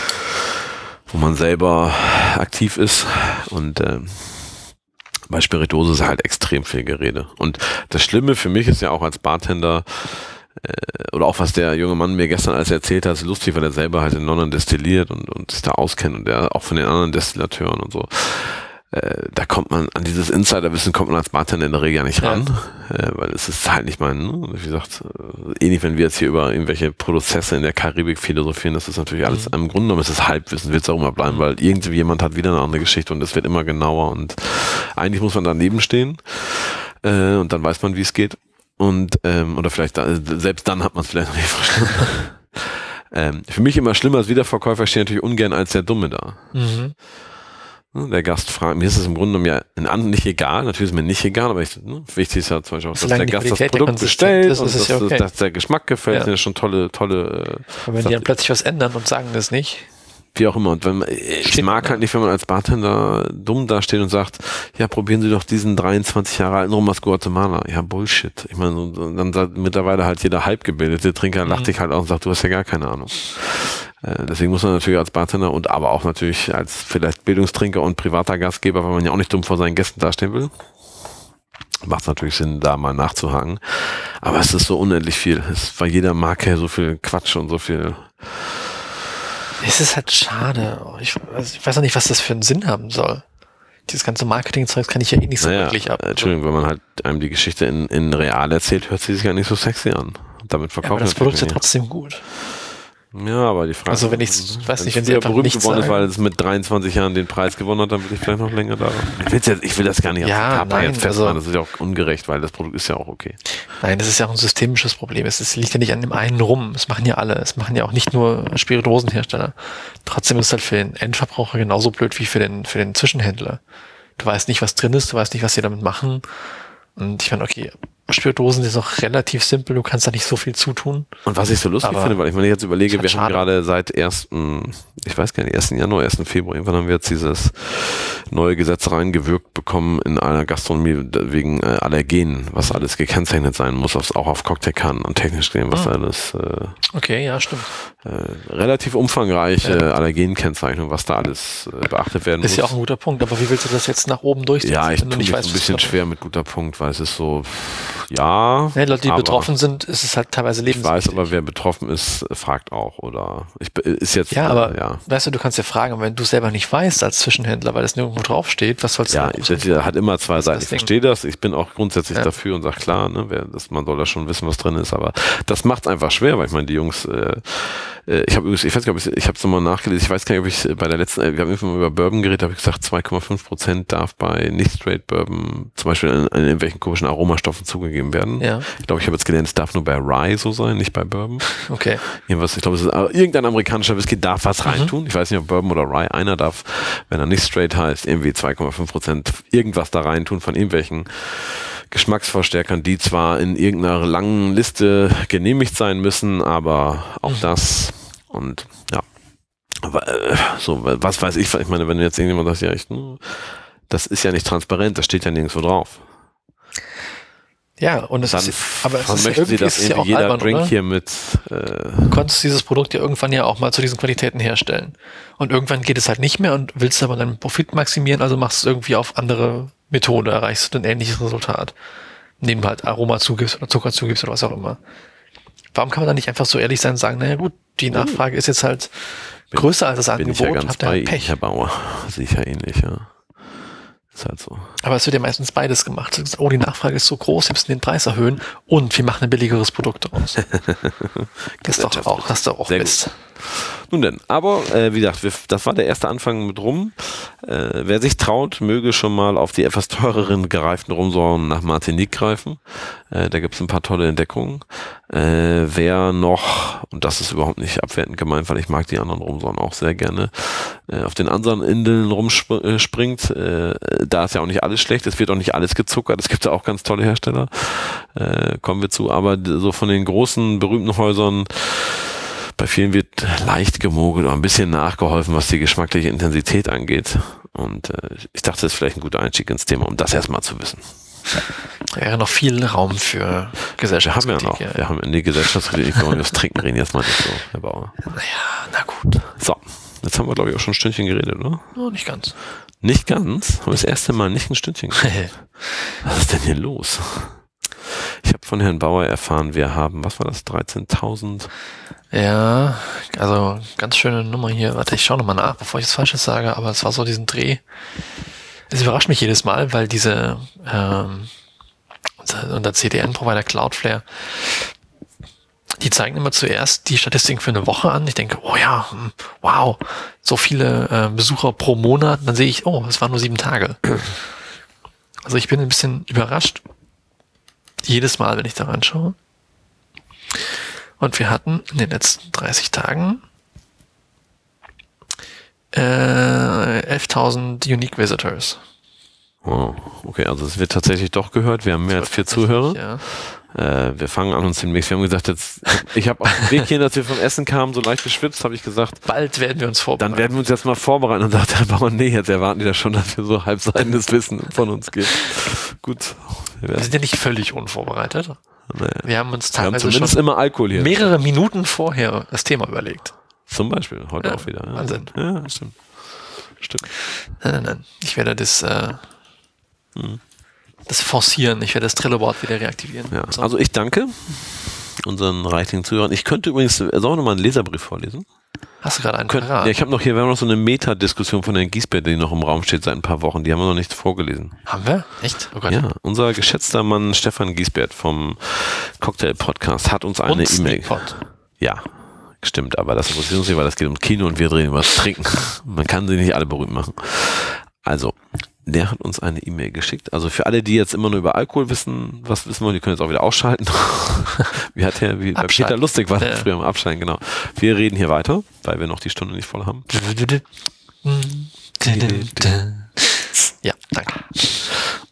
wo man selber aktiv ist und, ähm, bei Spirituose ist halt extrem viel Gerede. Und das Schlimme für mich ist ja auch als Bartender, äh, oder auch was der junge Mann mir gestern alles erzählt hat, ist lustig, weil er selber halt in London destilliert und, und sich da auskennt und der auch von den anderen Destillateuren und so. Äh, da kommt man, an dieses Insiderwissen kommt man als Bartender in der Regel ja nicht ran, ja. äh, weil es ist halt nicht mein, ne? Wie gesagt, äh, ähnlich, wenn wir jetzt hier über irgendwelche Prozesse in der Karibik philosophieren, das ist natürlich alles, mhm. im Grunde genommen ist es Halbwissen, wird es auch immer bleiben, weil irgendjemand hat wieder eine andere Geschichte und es wird immer genauer und eigentlich muss man daneben stehen äh, und dann weiß man, wie es geht und ähm, oder vielleicht da, selbst dann hat man es vielleicht noch nicht verstanden. ähm, für mich immer schlimmer als Wiederverkäufer steht natürlich ungern als der Dumme da. Mhm. Der Gast fragt, mir ist es im Grunde genommen ja in anderen nicht egal, natürlich ist mir nicht egal, aber ich, ne, wichtig ist ja zum Beispiel auch, dass Solange der Gast das Qualität Produkt bestellt das und ist dass, ja okay. dass der Geschmack gefällt, ja. sind ja schon tolle, tolle. Aber wenn die dann plötzlich was ändern und sagen das nicht. Wie auch immer. Und wenn man, ich mag halt nicht, wenn man als Bartender dumm dasteht und sagt, ja, probieren Sie doch diesen dreiundzwanzig Jahre alten Rum aus Guatemala. Ja, Bullshit. Ich meine, dann sagt mittlerweile halt jeder halbgebildete Trinker, lacht mhm. dich halt aus und sagt, du hast ja gar keine Ahnung. Äh, deswegen muss man natürlich als Bartender und aber auch natürlich als vielleicht Bildungstrinker und privater Gastgeber, weil man ja auch nicht dumm vor seinen Gästen dastehen will, macht es natürlich Sinn, da mal nachzuhaken. Aber es ist so unendlich viel. Es ist bei jeder Marke so viel Quatsch und so viel. Es ist halt schade. Ich, also ich weiß auch nicht, was das für einen Sinn haben soll. Dieses ganze Marketing-Zeugs kann ich ja eh nicht so naja, wirklich ab. Entschuldigung, wenn man halt einem die Geschichte in, in real erzählt, hört sie sich ja nicht so sexy an. Damit verkauft ja, aber das Produkt ist ja trotzdem gut. Ja, aber die Frage also wenn ich weiß nicht, wenn sie einfach berühmt nichts geworden sagen. ist, weil es mit dreiundzwanzig Jahren den Preis gewonnen hat, dann will ich vielleicht noch länger da. Ich, will's jetzt, ich will das gar nicht ja, als Papa nein, jetzt festmachen, also, das ist ja auch ungerecht, weil das Produkt ist ja auch okay. Nein, das ist ja auch ein systemisches Problem. Es, es liegt ja nicht an dem einen rum. Es machen ja alle. Es machen ja auch nicht nur Spirituosenhersteller. Trotzdem ist es halt für den Endverbraucher genauso blöd wie für den für den Zwischenhändler. Du weißt nicht, was drin ist, du weißt nicht, was sie damit machen. Und ich meine, okay, Spirituosen ist auch relativ simpel, du kannst da nicht so viel zutun. Und was ich so lustig Aber finde, weil ich mir jetzt überlege, halt wir haben schade. gerade seit ersten, ich weiß gar nicht, ersten Januar, ersten Februar, irgendwann haben wir jetzt dieses neue Gesetz reingewirkt bekommen in einer Gastronomie wegen äh, Allergenen, was alles gekennzeichnet sein muss, aufs, auch auf Cocktailkannen und technisch gesehen, was Ah. da alles äh, Okay, ja, stimmt. äh, relativ umfangreiche Ja. Allergenkennzeichnung, was da alles äh, beachtet werden Ist muss. ja auch ein guter Punkt, aber wie willst du das jetzt nach oben durchziehen? Ja, ich wenn tue du mich nicht so weißt, ein was bisschen da- schwer mit guter Punkt, weil es ist so, ja. Ja, die Leute, die aber betroffen sind, ist es halt teilweise Ich weiß lebenswichtig. aber, wer betroffen ist, fragt auch, oder ich be- ist jetzt, Ja, aber äh, ja. weißt du, du kannst ja fragen, wenn du selber nicht weißt als Zwischenhändler, weil das nirgendwo draufsteht, was sollst du Ja, da ich, das hat immer zwei ist Seiten. das Ich Ding. verstehe das. Ich bin auch grundsätzlich Ja. dafür und sage klar, ne, wer, das, man soll da schon wissen, was drin ist. Aber das macht es einfach schwer, weil ich meine, die Jungs, äh, äh, ich habe übrigens, ich weiß gar nicht, ob ich, ich habe es nochmal nachgelesen. Ich weiß gar nicht, ob ich bei der letzten, äh, wir haben irgendwann mal über Bourbon geredet, habe ich gesagt, zwei Komma fünf Prozent darf bei nicht straight Bourbon zum Beispiel in, in irgendwelchen komischen Aromastoffen zugegeben werden. Ja, Ich glaube, ich habe jetzt gelernt, es darf nur bei Rye so sein, nicht bei Bourbon. okay. Irgendwas, ich glaube, es ist, aber irgendein amerikanischer Whisky darf was Mhm. reintun. Ich weiß nicht, ob Bourbon oder Rye. Einer darf, wenn er nicht straight heißt, irgendwie zwei Komma fünf Prozent irgendwas da reintun von irgendwelchen Geschmacksverstärkern, die zwar in irgendeiner langen Liste genehmigt sein müssen, aber auch Mhm. das und ja. Aber, äh, so, was weiß ich, ich meine, wenn jetzt irgendjemand sagt, ja, ich, hm, das ist ja nicht transparent, das steht ja nirgendwo drauf. Ja, und es Dann ist, aber es ist ja möchten sie, irgendwie, dass ist es ja irgendwie auch jeder albern, Drink oder? hier mit äh, Du konntest dieses Produkt ja irgendwann ja auch mal zu diesen Qualitäten herstellen. Und irgendwann geht es halt nicht mehr und willst aber deinen Profit maximieren, also machst du es irgendwie auf andere Methode, erreichst du ein ähnliches Resultat. Indem du halt Aroma zugibst oder Zucker zugibst oder was auch immer. Warum kann man da nicht einfach so ehrlich sein und sagen, naja gut, die Nachfrage ist jetzt halt größer als das bin Angebot, ich ja ganz habt ihr bei halt Ihnen, Pech. Herr Bauer. Sehe ich ja ähnlich, ja. Ist halt so. Aber es wird ja meistens beides gemacht. Du sagst, oh, die Nachfrage ist so groß, wir müssen den Preis erhöhen und wir machen ein billigeres Produkt daraus. Das ist doch auch, das ist doch auch Sehr Mist. Nun denn, aber äh, wie gesagt, wir, das war der erste Anfang mit Rum. Äh, wer sich traut, möge schon mal auf die etwas teureren gereiften Rumsorten nach Martinique greifen. Äh, da gibt es ein paar tolle Entdeckungen. Äh, wer noch, und das ist überhaupt nicht abwertend gemeint, weil ich mag die anderen Rumsorten auch sehr gerne, äh, auf den anderen Inseln rumspringt, äh, da ist ja auch nicht alles schlecht, es wird auch nicht alles gezuckert, es gibt ja auch ganz tolle Hersteller, äh, kommen wir zu, aber so von den großen, berühmten Häusern, bei vielen wird leicht gemogelt oder ein bisschen nachgeholfen, was die geschmackliche Intensität angeht. Und äh, ich dachte, das ist vielleicht ein guter Einstieg ins Thema, um das erstmal zu wissen. Wäre noch viel Raum für Wir haben ja Gesellschaftskritik. noch, wir haben in die Gesellschaftskritik, ich glaube, das Trinken reden jetzt mal nicht so, Herr Bauer. Naja, na gut. So, jetzt haben wir, glaube ich, auch schon ein Stündchen geredet, oder? Oh, nicht ganz. Nicht ganz, aber das erste Mal nicht ein Stündchen geredet. Was ist denn hier los? Ich habe von Herrn Bauer erfahren, wir haben, was war das, dreizehntausend? Ja, also ganz schöne Nummer hier. Warte, ich schaue nochmal nach, bevor ich das Falsches sage, aber es war so diesen Dreh. Es überrascht mich jedes Mal, weil diese ähm, unser, unser C D N-Provider Cloudflare, die zeigen immer zuerst die Statistiken für eine Woche an. Ich denke, oh ja, hm, wow, so viele äh, Besucher pro Monat. Dann sehe ich, oh, es waren nur sieben Tage. Also ich bin ein bisschen überrascht. Jedes Mal, wenn ich da reinschaue. Und wir hatten in den letzten dreißig Tagen äh, elftausend Unique Visitors. Oh, okay, also es wird tatsächlich doch gehört. Wir haben mehr als vier Zuhörer. Ja. Äh, wir fangen an uns demnächst. Wir haben gesagt, jetzt, ich habe auf dem Weg hierhin, als wir vom Essen kamen, so leicht geschwitzt, habe ich gesagt, Bald werden wir uns vorbereiten. dann werden wir uns jetzt mal vorbereiten. Und sagt der Bauer, nee, jetzt erwarten die da schon, dass wir so halbseitiges Wissen von uns geben. Gut. Wir, wir werden, sind ja nicht völlig unvorbereitet. naja. Wir haben uns wir haben teilweise zumindest schon immer Alkohol hier. mehrere Minuten vorher das Thema überlegt. Zum Beispiel, heute Ja, auch wieder. Ja. Wahnsinn. Ja, stimmt. Stimmt. Nein, nein, nein. Ich werde das, äh, Mhm. das forcieren. Ich werde das Trello-Board wieder reaktivieren. Ja. So. Also ich danke unseren reichlichen Zuhörern. Ich könnte übrigens, sollen wir noch mal einen Leserbrief vorlesen? Hast du gerade einen Könnt, parat? ja, ich habe noch hier, wir haben noch so eine Meta-Diskussion von Herrn Giesbert, die noch im Raum steht seit ein paar Wochen. Die haben wir noch nicht vorgelesen. Haben wir? Echt? Oh Gott. Ja, unser geschätzter Mann Stefan Giesbert vom Cocktail-Podcast hat uns eine Und E-Mail. Sneakpot. Ja, stimmt, aber das interessiert uns nicht, weil das geht um Kino und wir drehen über das Trinken. Man kann sie nicht alle berühmt machen. Also, der hat uns eine E-Mail geschickt. Also für alle, die jetzt immer nur über Alkohol wissen, was wissen wollen, die können jetzt auch wieder ausschalten. wie hat der, wie bei Peter Lustig war das Ja. früher am Abschalten, genau. Wir reden hier weiter, weil wir noch die Stunde nicht voll haben. Ja, danke.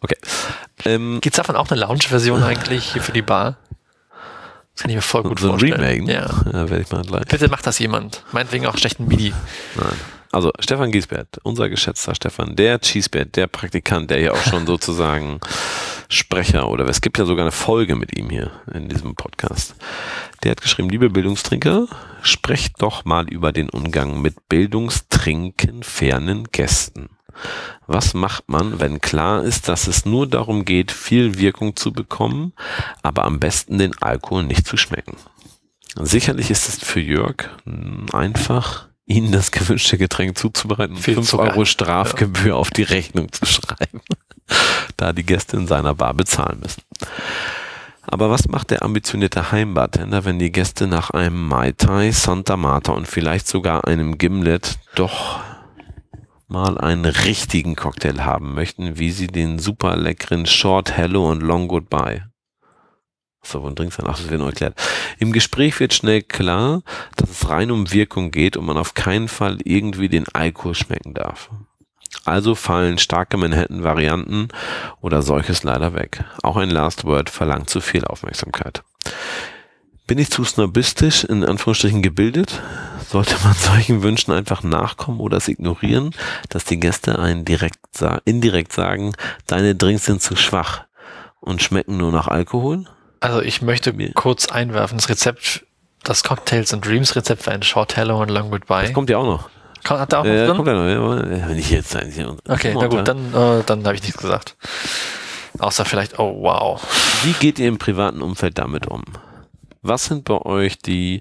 Okay. Ähm, Gibt es davon auch eine Lounge-Version eigentlich hier für die Bar? Das kann ich mir voll gut so ein vorstellen. Remake, ne? Ja. Ja, werde ich mal gleich. Bitte macht das jemand. Meinetwegen auch schlechten Midi. Nein. Also Stefan Giesbert, unser geschätzter Stefan, der Cheesebert, der Praktikant, der ja auch schon sozusagen Sprecher oder es gibt ja sogar eine Folge mit ihm hier in diesem Podcast. Der hat geschrieben, liebe Bildungstrinker, sprecht doch mal über den Umgang mit bildungstrinken fernen Gästen. Was macht man, wenn klar ist, dass es nur darum geht, viel Wirkung zu bekommen, aber am besten den Alkohol nicht zu schmecken? Sicherlich ist es für Jörg einfach, Ihnen das gewünschte Getränk zuzubereiten und fünf Euro Strafgebühr ja. auf die Rechnung zu schreiben, da die Gäste in seiner Bar bezahlen müssen. Aber was macht der ambitionierte Heimbartender, wenn die Gäste nach einem Mai Tai, Santa Marta und vielleicht sogar einem Gimlet doch mal einen richtigen Cocktail haben möchten, wie sie den super leckeren Short Hello und Long Goodbye? So, und Drinks danach, das wird noch erklärt. Im Gespräch wird schnell klar, dass es rein um Wirkung geht und man auf keinen Fall irgendwie den Alkohol schmecken darf. Also fallen starke Manhattan-Varianten oder solches leider weg. Auch ein Last Word verlangt zu viel Aufmerksamkeit. Bin ich zu snobistisch, in Anführungsstrichen gebildet? Sollte man solchen Wünschen einfach nachkommen oder es ignorieren, dass die Gäste einen direkt, indirekt sagen, deine Drinks sind zu schwach und schmecken nur nach Alkohol? Also ich möchte kurz einwerfen, das Rezept, das Cocktails and Dreams Rezept für ein Short Hello und Long Goodbye. Das kommt ja auch noch. Hat da auch ja, noch drin? Kommt ja noch, ja, wenn ich jetzt Okay, na gut, dann, äh, dann habe ich nichts gesagt. Außer vielleicht, oh wow. Wie geht ihr im privaten Umfeld damit um? Was sind bei euch die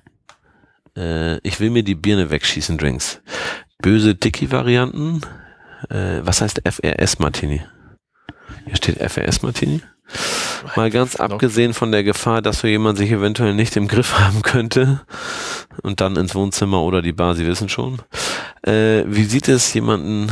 äh, ich will mir die Birne wegschießen Drinks? Böse Dicky-Varianten? Äh, was heißt F R S-Martini? Hier steht F R S-Martini. Mal ganz abgesehen von der Gefahr, dass so jemand sich eventuell nicht im Griff haben könnte und dann ins Wohnzimmer oder die Bar, Sie wissen schon. Äh, wie sieht es jemanden...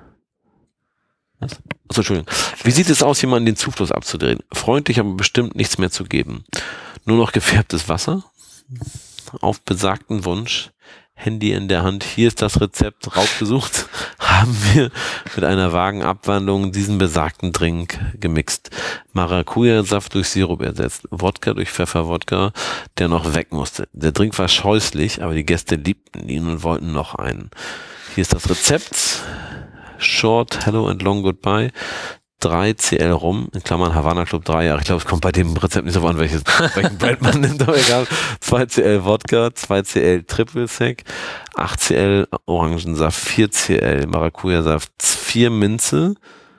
Was? Achso, Entschuldigung. Wie sieht es aus, jemanden den Zufluss abzudrehen? Freundlich, aber bestimmt nichts mehr zu geben. Nur noch gefärbtes Wasser? Auf besagten Wunsch, Handy in der Hand, hier ist das Rezept, rausgesucht, haben wir mit einer vagen Abwandlung diesen besagten Drink gemixt. Maracuja-Saft durch Sirup ersetzt, Wodka durch Pfefferwodka, der noch weg musste. Der Drink war scheußlich, aber die Gäste liebten ihn und wollten noch einen. Hier ist das Rezept, Short, Hello and Long Goodbye, drei C L Rum, in Klammern Havana Club drei Jahre. Ich glaube, es kommt bei dem Rezept nicht so an, welches, welchen Brand man nimmt, aber egal. zwei C L Wodka, zwei C L Triple Sec, acht C L Orangensaft, vier C L Maracuja-Saft, vier Minze,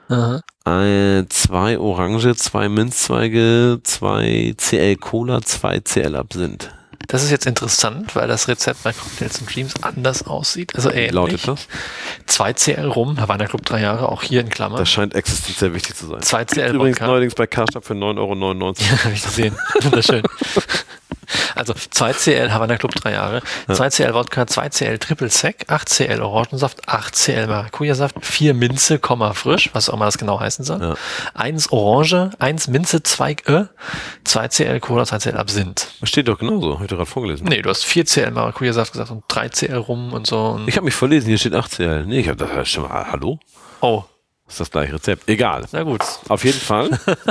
ein, zwei Orange, zwei Minzzweige, zwei C L Cola, zwei C L Absinth. Das ist jetzt interessant, weil das Rezept bei Cocktails and Dreams anders aussieht. Also ähnlich. Wie lautet das? zwei C L Rum, Havana Club drei Jahre, auch hier in Klammern. Das scheint existenziell wichtig zu sein. zwei C L Übrigens Wodka. neuerdings bei Karstadt für neun Euro neunundneunzig. Ja, habe ich gesehen. Wunderschön. Also zwei C L Havana Club drei Jahre, ja. zwei C L Wodka, zwei C L Triple Sec, acht C L Orangensaft, acht C L Maracuja-Saft, vier Minze, frisch, was auch immer das genau heißen soll, ja. eins Orange, eins Minze, zwei Ö, zwei C L Cola, zwei C L Absinth. Das steht doch genauso, habe ich doch gerade vorgelesen. Nee, du hast vier C L Maracuja-Saft gesagt und drei C L Rum und so. Und ich habe mich verlesen, hier steht acht C L. Nee, ich habe das schon mal, hallo? Oh. Das ist das gleiche Rezept. Egal. Na gut. Auf jeden Fall.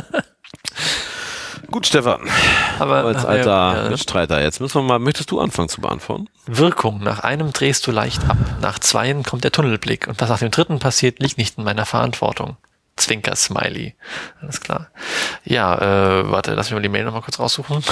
Gut, Stefan. Aber als alter ja, ja. Streiter, jetzt müssen wir mal, möchtest du anfangen zu beantworten? Wirkung. Nach einem drehst du leicht ab. Nach zweien kommt der Tunnelblick. Und was nach dem dritten passiert, liegt nicht in meiner Verantwortung. Zwinker-Smiley. Alles klar. Ja, äh, warte, lass mich mal die Mail nochmal kurz raussuchen.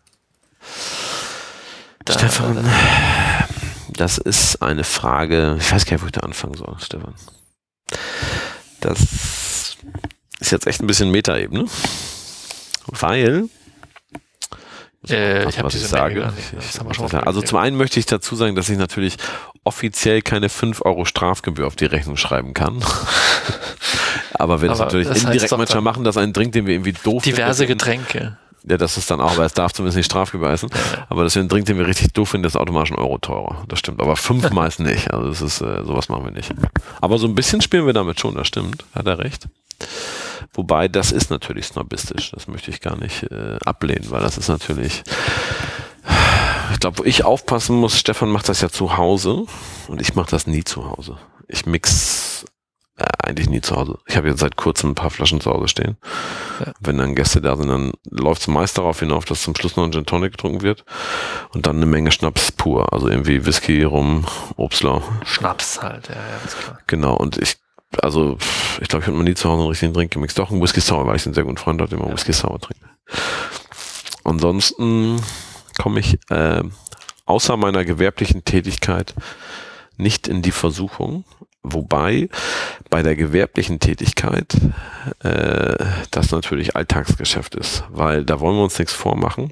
Da, Stefan, da, das ist eine Frage, ich weiß gar nicht, wo ich da anfangen soll, Stefan. Das ist jetzt echt ein bisschen Metaebene. Weil, äh, ich habe was diese ich sage. Nicht, das ich, haben wir schon ich, also zum einen möchte ich dazu sagen, dass ich natürlich offiziell keine fünf Euro Strafgebühr auf die Rechnung schreiben kann. Aber wir das aber natürlich das indirekt manchmal machen, dass ein Drink, den wir irgendwie doof diverse finden. Getränke. Ja, das ist dann auch, aber es darf zumindest nicht Strafgebühr heißen. Ja, ja. Aber dass wir einen Drink, den wir richtig doof finden, ist automatisch ein Euro teurer. Das stimmt. Aber fünf meist nicht. Also das ist, äh, sowas machen wir nicht. Aber so ein bisschen spielen wir damit schon, das stimmt. Hat er recht. Wobei, das ist natürlich snobistisch. Das möchte ich gar nicht äh, ablehnen, weil das ist natürlich, ich glaube, wo ich aufpassen muss, Stefan macht das ja zu Hause und ich mache das nie zu Hause. Ich mix Äh, eigentlich nie zu Hause. Ich habe jetzt seit kurzem ein paar Flaschen zu Hause stehen. Ja. Wenn dann Gäste da sind, dann läuft es meist darauf hinauf, dass zum Schluss noch ein Gin Tonic getrunken wird und dann eine Menge Schnaps pur. Also irgendwie Whisky, Rum, Obstler. Schnaps halt, ja, ja, ist klar. Genau, und ich, also ich glaube, ich habe noch nie zu Hause einen richtigen Drink gemixt. Doch, ein Whisky Sour, weil ich einen sehr guten Freund hatte, der immer ja. Whisky Sour trinkt. Ansonsten komme ich äh, außer meiner gewerblichen Tätigkeit nicht in die Versuchung, wobei bei der gewerblichen Tätigkeit äh, das natürlich Alltagsgeschäft ist, weil da wollen wir uns nichts vormachen.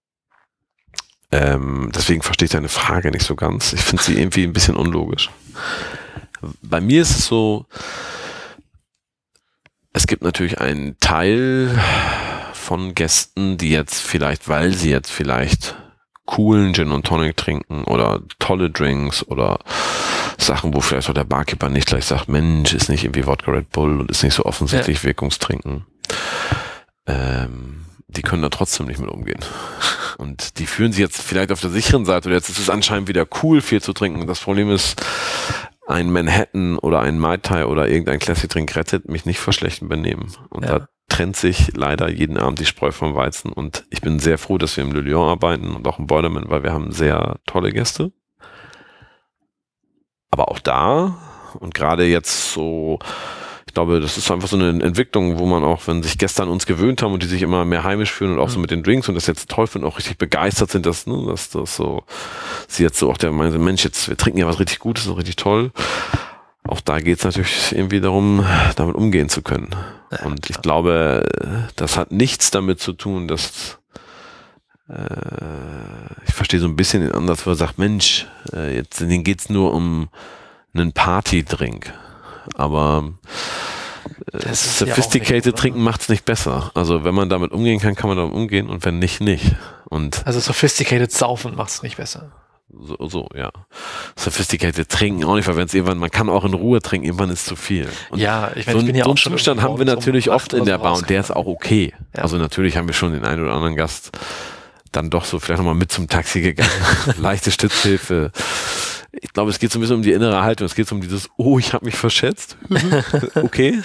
Ähm, deswegen verstehe ich deine Frage nicht so ganz. Ich finde sie irgendwie ein bisschen unlogisch. Bei mir ist es so, es gibt natürlich einen Teil von Gästen, die jetzt vielleicht, weil sie jetzt vielleicht coolen Gin und Tonic trinken oder tolle Drinks oder Sachen, wo vielleicht auch der Barkeeper nicht gleich sagt, Mensch, ist nicht irgendwie Wodka Red Bull und ist nicht so offensichtlich ja. Wirkungstrinken. Ähm, die können da trotzdem nicht mit umgehen. Und die fühlen sich jetzt vielleicht auf der sicheren Seite oder jetzt ist es anscheinend wieder cool, viel zu trinken. Das Problem ist, ein Manhattan oder ein Mai Tai oder irgendein Classic-Drink rettet mich nicht vor schlechtem Benehmen. Und ja. da trennt sich leider jeden Abend die Spreu vom Weizen. Und ich bin sehr froh, dass wir im Le Lion arbeiten und auch im Boilerman, weil wir haben sehr tolle Gäste. Aber auch da und gerade jetzt so, ich glaube, das ist einfach so eine Entwicklung, wo man auch, wenn sich Gäste an uns gewöhnt haben und die sich immer mehr heimisch fühlen und auch mhm. so mit den Drinks und das jetzt toll finden, auch richtig begeistert sind, dass, ne, dass das so, sie jetzt so auch der Meinung sind, Mensch, jetzt, wir trinken ja was richtig Gutes und richtig toll. Auch da geht es natürlich irgendwie darum, damit umgehen zu können. Ja, und ich glaube, das hat nichts damit zu tun, dass äh, ich verstehe so ein bisschen den Ansatz, wo er sagt, Mensch, äh, jetzt denen geht's nur um einen Party-Drink. Aber äh, sophisticated ja nicht, Trinken macht's nicht besser. Also wenn man damit umgehen kann, kann man damit umgehen und wenn nicht, nicht. Und also sophisticated Saufen macht's nicht besser. So, so, ja. Sophisticated Trinken auch nicht, weil wenn es irgendwann, man kann auch in Ruhe trinken, irgendwann ist zu viel. Und ja, ich meine, so, ich bin ja so auch schon einen Zustand haben wir natürlich um oft in der Bar und der ist auch okay. Ja. Also natürlich haben wir schon den einen oder anderen Gast dann doch so vielleicht nochmal mit zum Taxi gegangen. Leichte Stützhilfe. Ich glaube, es geht so ein bisschen um die innere Haltung. Es geht so um dieses, oh, ich habe mich verschätzt. Okay.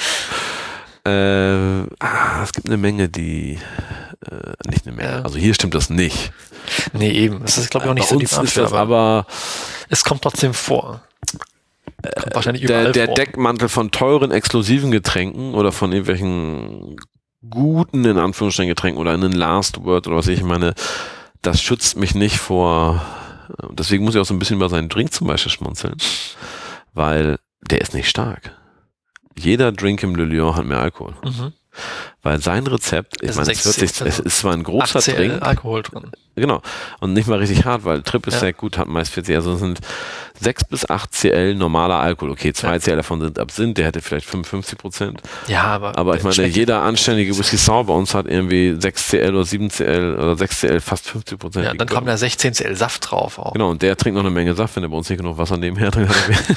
Äh, ah, es gibt eine Menge, die äh, nicht eine Menge. Ja. Also hier stimmt das nicht. Nee, eben. Es ist, glaube ich, auch nicht Bei so uns die ist das, aber es kommt trotzdem vor. Kommt wahrscheinlich überall der, der vor. Deckmantel von teuren, exklusiven Getränken oder von irgendwelchen guten, in Anführungsstrichen, Getränken oder einen Last Word oder was ich meine, das schützt mich nicht vor, deswegen muss ich auch so ein bisschen über seinen Drink zum Beispiel schmunzeln, weil der ist nicht stark. Jeder Drink im Le Lion hat mehr Alkohol. Mhm. Weil sein Rezept, ich meine, es, hört sich, es ist zwar ein großer Drink. Alkohol drin. Genau. Und nicht mal richtig hart, weil Trip ist ja. sehr gut, hat meist vierzig, also es sind sechs bis acht Cl normaler Alkohol. Okay, zwei ja. Cl davon sind Absinth, der hätte vielleicht fünfundfünfzig Prozent. Ja, aber. Aber ich meine, jeder anständige Whisky Sour bei uns hat irgendwie sechs Cl oder sieben Cl oder sechs Cl, fast fünfzig Prozent. Ja, dann kommt da sechzehn Cl Saft drauf auch. Genau, und der trinkt noch eine Menge Saft, wenn er bei uns nicht genug Wasser nebenher trinkt.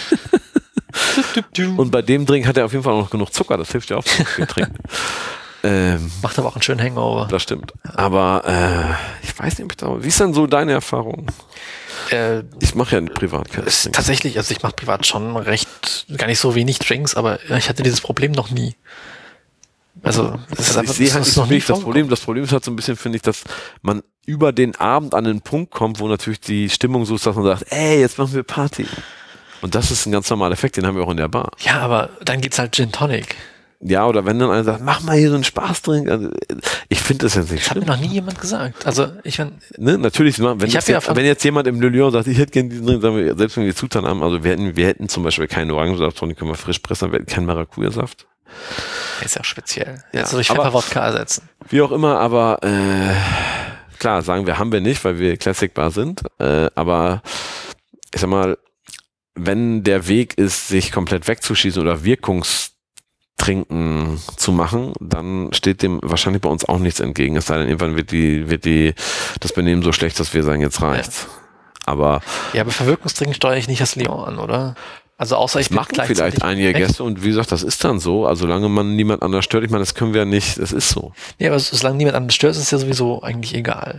Und bei dem Drink hat er auf jeden Fall auch noch genug Zucker, das hilft ja auch beim Getränk. Ähm, Macht aber auch einen schönen Hangover. Das stimmt. Aber äh, ich weiß nicht, ob ich da, wie ist denn so deine Erfahrung? Äh, ich mache ja ein Privatcast. Tatsächlich, also ich mache privat schon recht, gar nicht so wenig Drinks, aber ich hatte dieses Problem noch nie. Also das ist einfach, ich sehe halt noch nicht das Problem. Das Problem ist halt so ein bisschen, finde ich, dass man über den Abend an den Punkt kommt, wo natürlich die Stimmung so ist, dass man sagt, ey, jetzt machen wir Party. Und das ist ein ganz normaler Effekt, den haben wir auch in der Bar. Ja, aber dann geht's halt Gin Tonic. Ja, oder wenn dann einer sagt, mach mal hier so einen Spaßdrink. Also, ich finde das jetzt nicht schlimm. Das hat mir noch nie jemand gesagt. Also ich meine, ne, natürlich, wenn, jetzt, ja wenn jetzt jemand im Le Lion sagt, ich hätte gerne diesen Drink, sagen wir, selbst wenn wir die Zutaten haben, also wir hätten, wir hätten zum Beispiel keinen Orangensaft, sondern können wir frisch pressen, wir hätten keinen Maracuja-Saft. Ist ja auch speziell. Ja, also durch Pfefferwodka ersetzen. Wie auch immer, aber äh, klar, sagen wir, haben wir nicht, weil wir Classic Bar sind, äh, aber ich sag mal, wenn der Weg ist, sich komplett wegzuschießen oder Wirkungstrinken zu machen, dann steht dem wahrscheinlich bei uns auch nichts entgegen. Es sei denn, irgendwann wird die, wird die, das Benehmen so schlecht, dass wir sagen, jetzt reicht's. Ja. Aber. Ja, aber für Wirkungstrinken steuere ich nicht das Lion an, oder? Also außer ich das machen vielleicht einige Gäste und wie gesagt, das ist dann so. Also solange man niemand anders stört, ich meine, das können wir ja nicht, das ist so. Ja, aber solange niemand anders stört, ist es ja sowieso eigentlich egal.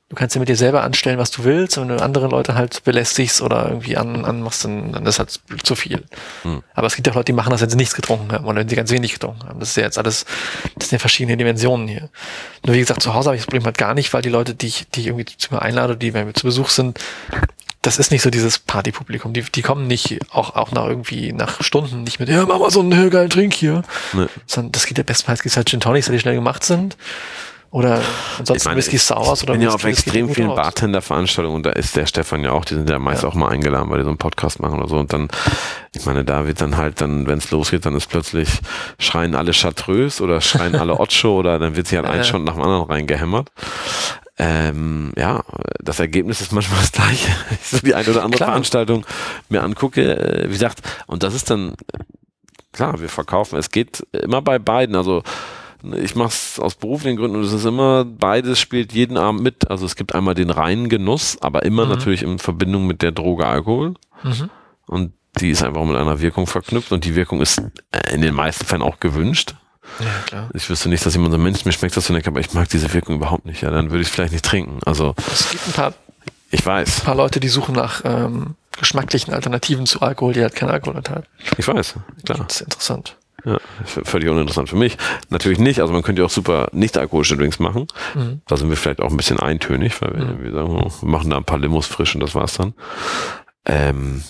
Du kannst ja mit dir selber anstellen, was du willst, und wenn du andere Leute halt belästigst oder irgendwie an, anmachst, dann, dann ist halt zu viel. Hm. Aber es gibt ja Leute, die machen das, wenn sie nichts getrunken haben oder wenn sie ganz wenig getrunken haben. Das ist ja jetzt alles, das sind ja verschiedene Dimensionen hier. Nur wie gesagt, zu Hause habe ich das Problem halt gar nicht, weil die Leute, die ich, die ich irgendwie zu mir einlade, die bei mir zu Besuch sind, das ist nicht so dieses Partypublikum. Die, die kommen nicht auch, auch nach irgendwie, nach Stunden nicht mit, ja, mach mal so einen geilen Trink hier. Nee. Sondern das geht ja bestenfalls, gibt es halt Gin Tonics, die schnell gemacht sind. Oder ansonsten meine, Whisky Sours oder Ich bin ja auf extrem vielen Bartender-Veranstaltungen und da ist der Stefan ja auch, die sind ja meist ja. auch mal eingeladen, weil die so einen Podcast machen oder so und dann, ich meine, da wird dann halt dann, wenn es losgeht, dann ist plötzlich, schreien alle Chartreuse oder schreien alle Ocho oder dann wird sich halt ja. ein Shot nach dem anderen reingehämmert. Ähm, ja, das Ergebnis ist manchmal das gleiche. Wenn ich so die eine oder andere klar. Veranstaltung mir angucke, wie gesagt, und das ist dann, klar, wir verkaufen, es geht immer bei beiden, also ich mache es aus beruflichen Gründen und es ist immer, beides spielt jeden Abend mit. Also es gibt einmal den reinen Genuss, aber immer mhm. natürlich in Verbindung mit der Droge Alkohol. Mhm. Und die ist einfach mit einer Wirkung verknüpft und die Wirkung ist in den meisten Fällen auch gewünscht. Ja, klar. Ich wüsste nicht, dass jemand so, Mensch, mir schmeckt das so nicht, aber ich mag diese Wirkung überhaupt nicht. Ja, dann würde ich es vielleicht nicht trinken. Also es gibt ein paar, ich weiß. ein paar Leute, die suchen nach ähm, geschmacklichen Alternativen zu Alkohol, die halt keinen Alkohol enthalten. Ich weiß, klar. Das ist interessant. Ja, völlig uninteressant für mich. Natürlich nicht, also man könnte ja auch super nicht-alkoholische Drinks machen. Mhm. Da sind wir vielleicht auch ein bisschen eintönig, weil wir, mhm. wir sagen, oh, wir machen da ein paar Limos frisch und das war's dann. Ähm,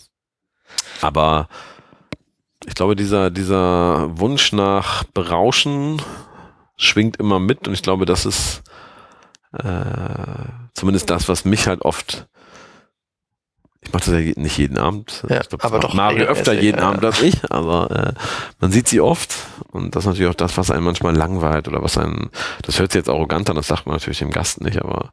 aber ich glaube, dieser, dieser Wunsch nach Berauschen schwingt immer mit und ich glaube, das ist äh, zumindest das, was mich halt oft ich mache das ja nicht jeden Abend. Ja, ich glaub, aber doch Mario öfter jeden ja. Abend als ich, aber äh, man sieht sie oft und das ist natürlich auch das, was einen manchmal langweilt oder was einen, das hört sich jetzt arrogant an, das sagt man natürlich dem Gast nicht, aber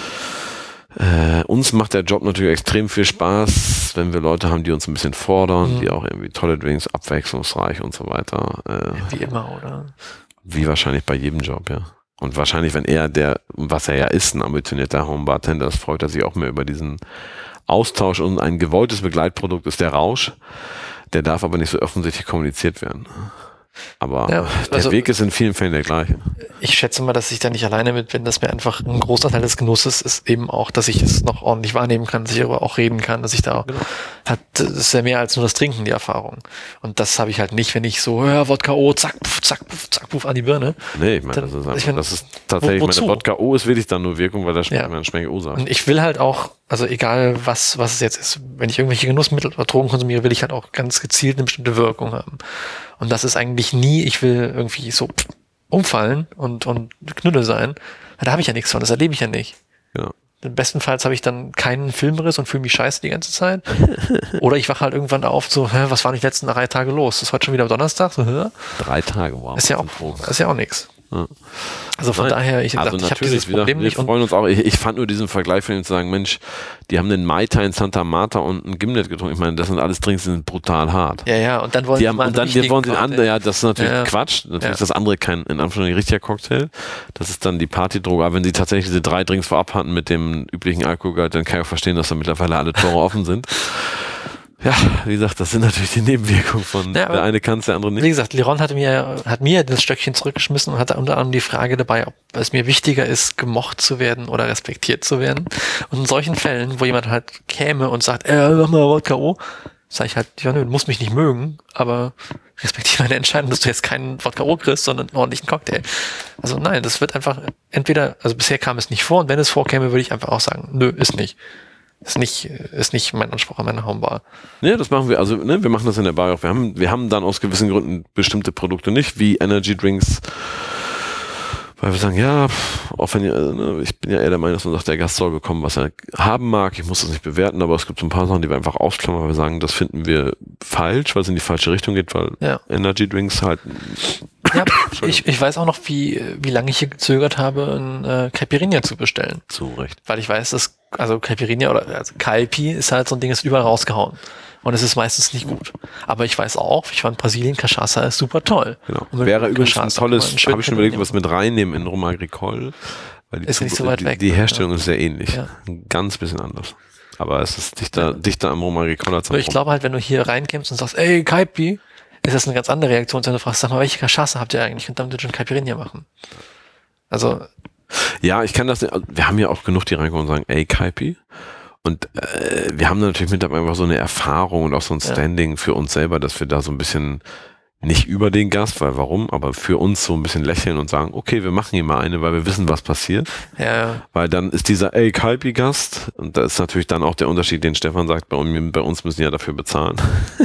äh, uns macht der Job natürlich extrem viel Spaß, wenn wir Leute haben, die uns ein bisschen fordern, mhm. die auch irgendwie tolle Drinks, abwechslungsreich und so weiter. Äh, wie immer, oder? Wie wahrscheinlich bei jedem Job, ja. Und wahrscheinlich, wenn er der, was er ja ist, ein ambitionierter Homebartender, das freut er sich auch mehr über diesen Austausch und ein gewolltes Begleitprodukt ist der Rausch. Der darf aber nicht so offensichtlich kommuniziert werden. Aber ja, also der Weg ist in vielen Fällen der gleiche. Ich schätze mal, dass ich da nicht alleine mit bin, dass mir einfach ein großer Teil des Genusses ist eben auch, dass ich es noch ordentlich wahrnehmen kann, dass ich aber auch reden kann, dass ich da genau. hat, das ist ja mehr als nur das Trinken, die Erfahrung. Und das habe ich halt nicht, wenn ich so, ja, Wodka O, zack, puff, zack, puff, zack, puff an die Birne. Nee, ich meine, das ist einfach, ich mein, das ist tatsächlich, wo, meine Wodka O ist wirklich dann nur Wirkung, weil da schmeckt man Schmecke O sagt. Und ich will halt auch, also egal was, was es jetzt ist, wenn ich irgendwelche Genussmittel oder Drogen konsumiere, will ich halt auch ganz gezielt eine bestimmte Wirkung haben. Und das ist eigentlich nie, ich will irgendwie so umfallen und, und Knülle sein. Da habe ich ja nichts von, das erlebe ich ja nicht. Ja. Bestenfalls habe ich dann keinen Filmriss und fühle mich scheiße die ganze Zeit. Oder ich wache halt irgendwann auf, so, hä, was war die letzten drei Tage los? Das ist heute schon wieder Donnerstag? So, hä? Drei Tage, wow. Ist ja auch, ist ja auch nichts. Ja. Also von Nein. daher, ich, also gesagt, ich habe dieses Problem wir nicht. Wir freuen uns auch. Ich, ich fand nur diesen Vergleich von ihm zu sagen, Mensch, die haben den Mai Tai in Santa Marta und einen Gimlet getrunken. Ich meine, das sind alles Drinks, die sind brutal hart. Ja, ja, und dann wollen die haben, und dann wir wollen den anderen, ja, das ist natürlich ja. Quatsch. Natürlich ja. ist das andere kein, in Anführungszeichen, richtiger Cocktail. Das ist dann die Partydroge. Aber wenn sie tatsächlich diese drei Drinks vorab hatten mit dem üblichen Alkoholgehalt, dann kann ich auch verstehen, dass da mittlerweile alle Tore offen sind. Ja, wie gesagt, das sind natürlich die Nebenwirkungen von ja, der eine kann es, der andere nicht. Wie gesagt, Liron hat mir, hat mir das Stöckchen zurückgeschmissen und hatte unter anderem die Frage dabei, ob es mir wichtiger ist, gemocht zu werden oder respektiert zu werden. Und in solchen Fällen, wo jemand halt käme und sagt, äh, mach mal Wodka O, sag ich halt, ja, nö, du musst mich nicht mögen, aber respektiere meine Entscheidung, dass du jetzt keinen Wodka O kriegst, sondern einen ordentlichen Cocktail. Also nein, das wird einfach entweder, also bisher kam es nicht vor und wenn es vorkäme, würde ich einfach auch sagen, nö, ist nicht. Ist nicht, ist nicht mein Anspruch an meine Homebar. Nee, das machen wir, also ne, wir machen das in der Bar auch. Wir haben, wir haben dann aus gewissen Gründen bestimmte Produkte nicht, wie Energy Drinks, weil wir sagen, ja, auch wenn ihr, ich bin ja eher der Meinung, dass man sagt, der Gast soll bekommen, was er haben mag, ich muss das nicht bewerten, aber es gibt so ein paar Sachen, die wir einfach ausklammern, weil wir sagen, das finden wir falsch, weil es in die falsche Richtung geht, weil ja. Energy Drinks halt... Ja, ich, ich weiß auch noch, wie, wie lange ich hier gezögert habe, ein äh, Caipirinha zu bestellen. Zu Recht. Weil ich weiß, dass, also Caipirinha oder also Caipi ist halt so ein Ding, das ist überall rausgehauen. Und es ist meistens nicht gut. Aber ich weiß auch, ich war in Brasilien, Cachaça ist super toll. Genau. Wäre übrigens ein tolles, habe ich schon überlegt, was mit reinnehmen in Rum Agricole. Weil die ist nicht so weit die, weg. Die Herstellung ja. ist sehr ähnlich. Ja. Ein ganz bisschen anders. Aber es ist dichter, ja. dichter am Rum Agricole als am Rum. Ich glaube halt, wenn du hier reinkommst und sagst, ey, Caipi, ist das eine ganz andere Reaktion, wenn du fragst, sag mal, welche Cachaça habt ihr eigentlich? Und damit schon Caipirinha machen. Also. Ja, ich kann das nicht, also wir haben ja auch genug, die reinkommen und sagen, ey, Kaipi. Und äh, wir haben natürlich mittlerweile einfach so eine Erfahrung und auch so ein Standing ja. für uns selber, dass wir da so ein bisschen nicht über den Gast, weil warum, aber für uns so ein bisschen lächeln und sagen, okay, wir machen hier mal eine, weil wir wissen, was passiert. Ja. Weil dann ist dieser ey, Kaipi-Gast, und da ist natürlich dann auch der Unterschied, den Stefan sagt, bei, bei uns müssen ja dafür bezahlen.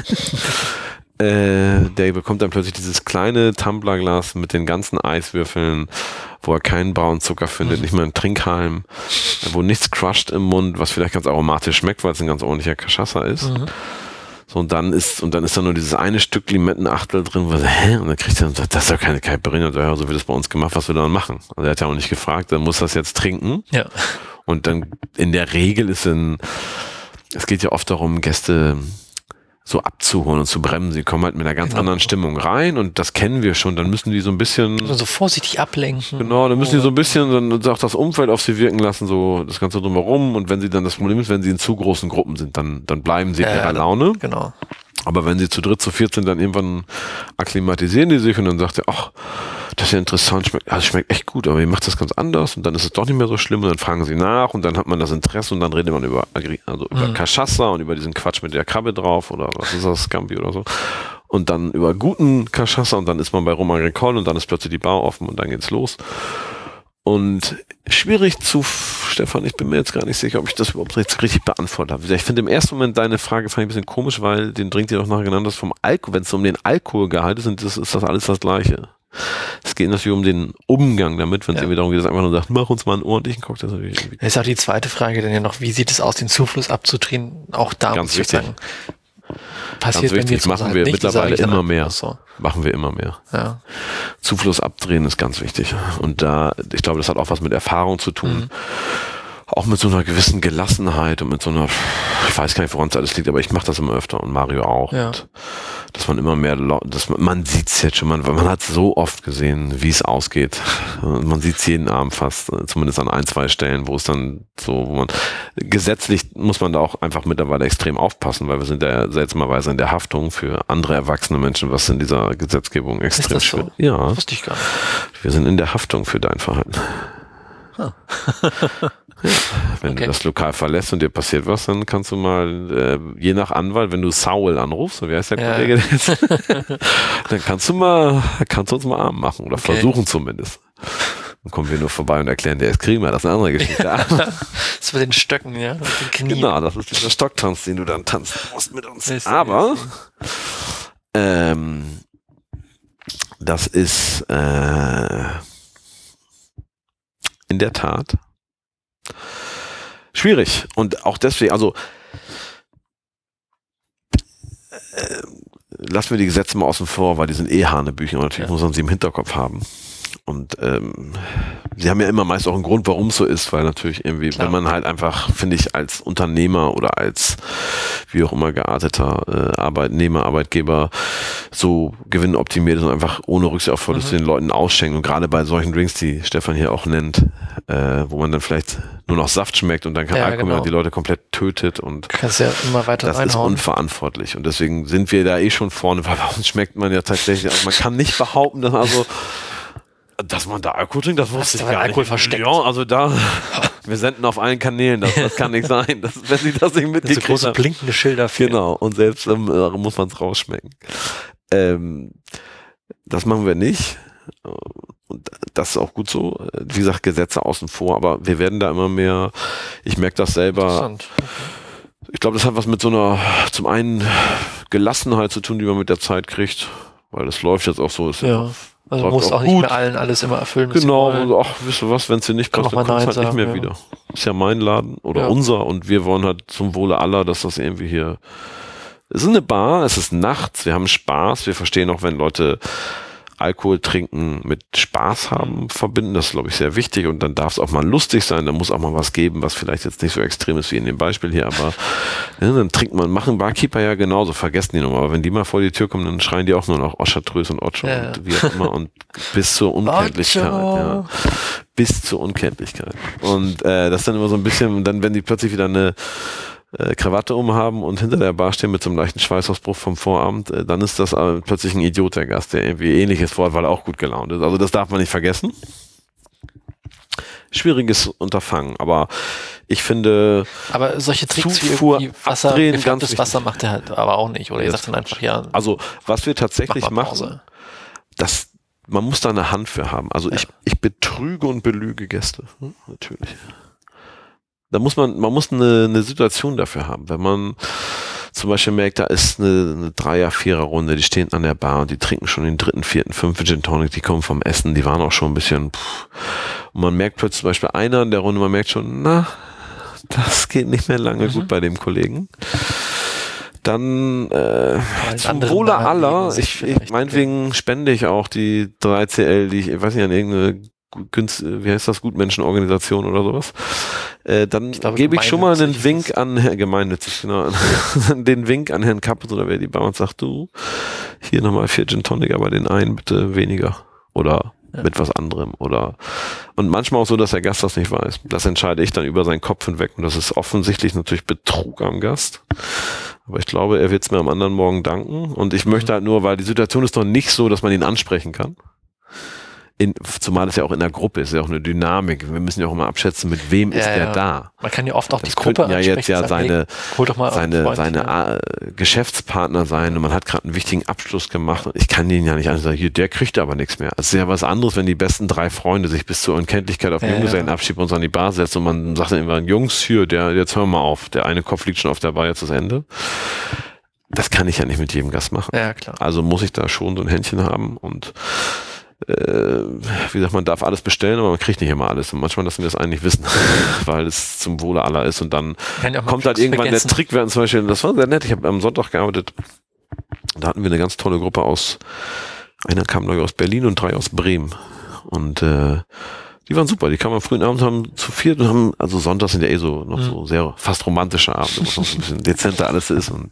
Äh, der bekommt dann plötzlich dieses kleine Tumblerglas mit den ganzen Eiswürfeln, wo er keinen braunen Zucker findet, mhm. nicht mal einen Trinkhalm, wo nichts crushed im Mund, was vielleicht ganz aromatisch schmeckt, weil es ein ganz ordentlicher Cachaça ist. Mhm. So, und dann ist, und dann ist da nur dieses eine Stück Limettenachtel drin, wo er sagt, hä? Und dann kriegt er und sagt, das ist ja keine Caipirinha. Und ja, so wird das bei uns gemacht, was wir dann machen. Also er hat ja auch nicht gefragt, dann muss das jetzt trinken. Ja. Und dann, in der Regel ist ein, es geht ja oft darum, Gäste so abzuholen und zu bremsen. Sie kommen halt mit einer ganz genau. anderen Stimmung rein und das kennen wir schon. Dann müssen die so ein bisschen... Also so vorsichtig ablenken. Genau, dann müssen die so ein bisschen dann auch das Umfeld auf sie wirken lassen, so das Ganze drumherum. Und wenn sie dann, das Problem ist, wenn sie in zu großen Gruppen sind, dann, dann bleiben sie in ihrer ja, Laune. Genau. Aber wenn sie zu dritt, zu viert sind, dann irgendwann akklimatisieren die sich und dann sagt er, ach, das ist ja interessant, schmeckt, also schmeckt echt gut, aber ihr macht das ganz anders und dann ist es doch nicht mehr so schlimm und dann fragen sie nach und dann hat man das Interesse und dann redet man über, also über mhm. Cachaça und über diesen Quatsch mit der Krabbe drauf oder was ist das, Scampi oder so. Und dann über guten Cachaça und dann ist man bei Rum Agricole und dann ist plötzlich die Bar offen und dann geht's los. Und schwierig zu, Stefan, ich bin mir jetzt gar nicht sicher, ob ich das überhaupt richtig beantwortet habe. Ich finde im ersten Moment deine Frage fand ich ein bisschen komisch, weil den Drink, den du auch nachher genannt hast, vom Alkohol, wenn es um den Alkoholgehalt ist, ist, ist das alles das Gleiche. Es geht natürlich um den Umgang damit, wenn es ja. irgendwie darum geht, dass einfach nur sagt, mach uns mal einen ordentlichen Cocktail. Das ist auch die zweite Frage, dann ja noch, wie sieht es aus, den Zufluss abzudrehen? Auch da ganz muss wichtig. ich sagen, passiert ganz wichtig, machen wir nicht, mittlerweile immer mehr. So. Machen wir immer mehr. Ja. Zufluss abdrehen ist ganz wichtig. Und da, ich glaube, das hat auch was mit Erfahrung zu tun. Mhm. Auch mit so einer gewissen Gelassenheit und mit so einer, ich weiß gar nicht, woran es alles liegt, aber ich mache das immer öfter und Mario auch. Ja. Und dass man immer mehr, dass man, man sieht es jetzt schon, man, man hat so oft gesehen, wie es ausgeht. Man sieht es jeden Abend fast, zumindest an ein, zwei Stellen, wo es dann so, wo man, gesetzlich muss man da auch einfach mittlerweile extrem aufpassen, weil wir sind ja seltsamerweise in der Haftung für andere erwachsene Menschen, was in dieser Gesetzgebung extrem schwer ist. So? Ja. Wusste ich gar nicht. Wir sind in der Haftung für dein Verhalten. Ah. Ja, wenn okay. du das Lokal verlässt und dir passiert was, dann kannst du mal, äh, je nach Anwalt, wenn du Saul anrufst, so wie heißt der ja. Kollege jetzt, dann kannst du mal, kannst du uns mal arm machen oder okay. versuchen zumindest. Dann kommen wir nur vorbei und erklären dir, jetzt kriegen wir das, eine andere Geschichte. Ja. Das mit den Stöcken, ja, mit den Knien. Genau, das ist dieser Stocktanz, den du dann tanzen musst mit uns. Ist Aber ähm, das ist äh, in der Tat schwierig. Und auch deswegen, also äh, lassen wir die Gesetze mal außen vor, weil die sind eh Hanebüchen und natürlich ja. muss man sie im Hinterkopf haben. Und ähm, sie haben ja immer meist auch einen Grund, warum es so ist, weil natürlich irgendwie, Klar. wenn man halt einfach, finde ich, als Unternehmer oder als wie auch immer gearteter äh, Arbeitnehmer, Arbeitgeber so gewinnoptimiert ist und einfach ohne Rücksicht auf Verluste mhm. den Leuten ausschenkt und gerade bei solchen Drinks, die Stefan hier auch nennt, äh, wo man dann vielleicht nur noch Saft schmeckt und dann kein ja, Alkohol genau. mehr die Leute komplett tötet und kannst ja immer weiter das reinhauen. ist unverantwortlich und deswegen sind wir da eh schon vorne, weil bei uns schmeckt man ja tatsächlich, also man kann nicht behaupten, dass also dass man da Alkohol trinkt, das wusste ich gar Alkohol nicht. Versteckt. Ja, also da, wir senden auf allen Kanälen, das, das kann nicht sein. Das, wenn sie das nicht mitgekriegt haben. So große blinkende Schilder. Für. Genau, und selbst ähm, muss man es rausschmecken. Ähm, das machen wir nicht. Und das ist auch gut so. Wie gesagt, Gesetze außen vor, aber wir werden da immer mehr, ich merke das selber. Okay. Ich glaube, das hat was mit so einer, zum einen Gelassenheit zu tun, die man mit der Zeit kriegt, weil das läuft jetzt auch so. Ist ja. Also du musst auch, auch nicht mehr allen alles immer erfüllen. Genau, also, ach, wisst ihr was, wenn es dir nicht passt, dann kommst halt nicht mehr ja. wieder. Ist ja mein Laden oder ja. unser und wir wollen halt zum Wohle aller, dass das irgendwie hier, es ist eine Bar, es ist nachts, wir haben Spaß, wir verstehen auch, wenn Leute Alkohol trinken mit Spaß haben, verbinden, das ist, glaube ich, sehr wichtig und dann darf es auch mal lustig sein, da muss auch mal was geben, was vielleicht jetzt nicht so extrem ist wie in dem Beispiel hier, aber ja, dann trinkt man, machen Barkeeper ja genauso, vergessen die nochmal, aber wenn die mal vor die Tür kommen, dann schreien die auch nur noch Oschatreus und Ocho ja. und wie auch immer und bis zur Unkenntlichkeit, ja, bis zur Unkenntlichkeit und äh, das ist dann immer so ein bisschen, dann wenn die plötzlich wieder eine Äh, Krawatte umhaben und hinter der Bar stehen mit so einem leichten Schweißausbruch vom Vorabend, äh, dann ist das äh, plötzlich ein Idiot, der Gast, der irgendwie Ähnliches vorhat, weil er auch gut gelaunt ist. Also das darf man nicht vergessen. schwieriges Unterfangen. Aber ich finde, aber solche Tricks Zufuhr, wie, wie Wasser, abdrehen, ganz das Wasser macht er halt aber auch nicht. Oder ihr Jetzt sagt dann einfach, ja. Also, was wir tatsächlich mach mal machen, Pause. das, man muss da eine Hand für haben. Also, Ja. ich, ich betrüge und belüge Gäste. Hm, natürlich. Da muss man, man muss eine, eine Situation dafür haben. Wenn man zum Beispiel merkt, da ist eine, eine Dreier-, Vierer-Runde, die stehen an der Bar und die trinken schon den dritten, vierten, fünften Gin Tonic, die kommen vom Essen, die waren auch schon ein bisschen, pff. Und man merkt plötzlich zum Beispiel einer in der Runde, man merkt schon, na, das geht nicht mehr lange mhm. gut bei dem Kollegen. Dann äh, zum Wohle aller, ich, ich meinetwegen spende ich auch die drei C L, die ich, ich weiß nicht, an irgendeine Günst, wie heißt das, Gutmenschenorganisation oder sowas, äh, dann gebe ich schon mal einen Wink an Herrn gemeinnützig, genau, den Wink an Herrn Kappes oder wer die bei uns sagt, du, hier nochmal vier Gin Tonic, aber den einen bitte weniger oder ja. mit was anderem oder und manchmal auch so, dass der Gast das nicht weiß. Das entscheide ich dann über seinen Kopf hinweg und das ist offensichtlich natürlich Betrug am Gast. Aber ich glaube, er wird es mir am anderen Morgen danken und ich mhm. möchte halt nur, weil die Situation ist doch nicht so, dass man ihn ansprechen kann. In, zumal es ja auch in der Gruppe ist, ist ja auch eine Dynamik. Wir müssen ja auch immer abschätzen, mit wem ja, ist der ja. da. Man kann ja oft auch das die Gruppe ja jetzt ja sagen, seine, hey, hol doch mal seine, Freund, seine ja. äh, Geschäftspartner sein und man hat gerade einen wichtigen Abschluss gemacht und ich kann den ja nicht einfach sagen, hier, der kriegt aber nichts mehr. Es ist ja was anderes, wenn die besten drei Freunde sich bis zur Unkenntlichkeit auf den ja, Junggesellenabschied bei uns an die Bar setzen und man sagt dann immer, Jungs, hier, der, jetzt hör mal auf, der eine Kopf liegt schon auf der Bar, jetzt ist Ende. Das kann ich ja nicht mit jedem Gast machen. Ja, klar. Also muss ich da schon so ein Händchen haben und Äh, wie gesagt, man darf alles bestellen, aber man kriegt nicht immer alles. Und manchmal lassen wir das eigentlich wissen, weil es zum Wohle aller ist. Und dann kommt halt irgendwann vergessen. Der Trick, werden zum Beispiel, das war sehr nett, ich habe am Sonntag gearbeitet, da hatten wir eine ganz tolle Gruppe aus, einer kam neu aus Berlin und drei aus Bremen. Und äh, die waren super, die kamen am frühen Abend, haben zu viert und haben, also Sonntags sind ja eh so noch mhm. so sehr fast romantische Abende, wo es noch so ein bisschen dezenter alles ist. Und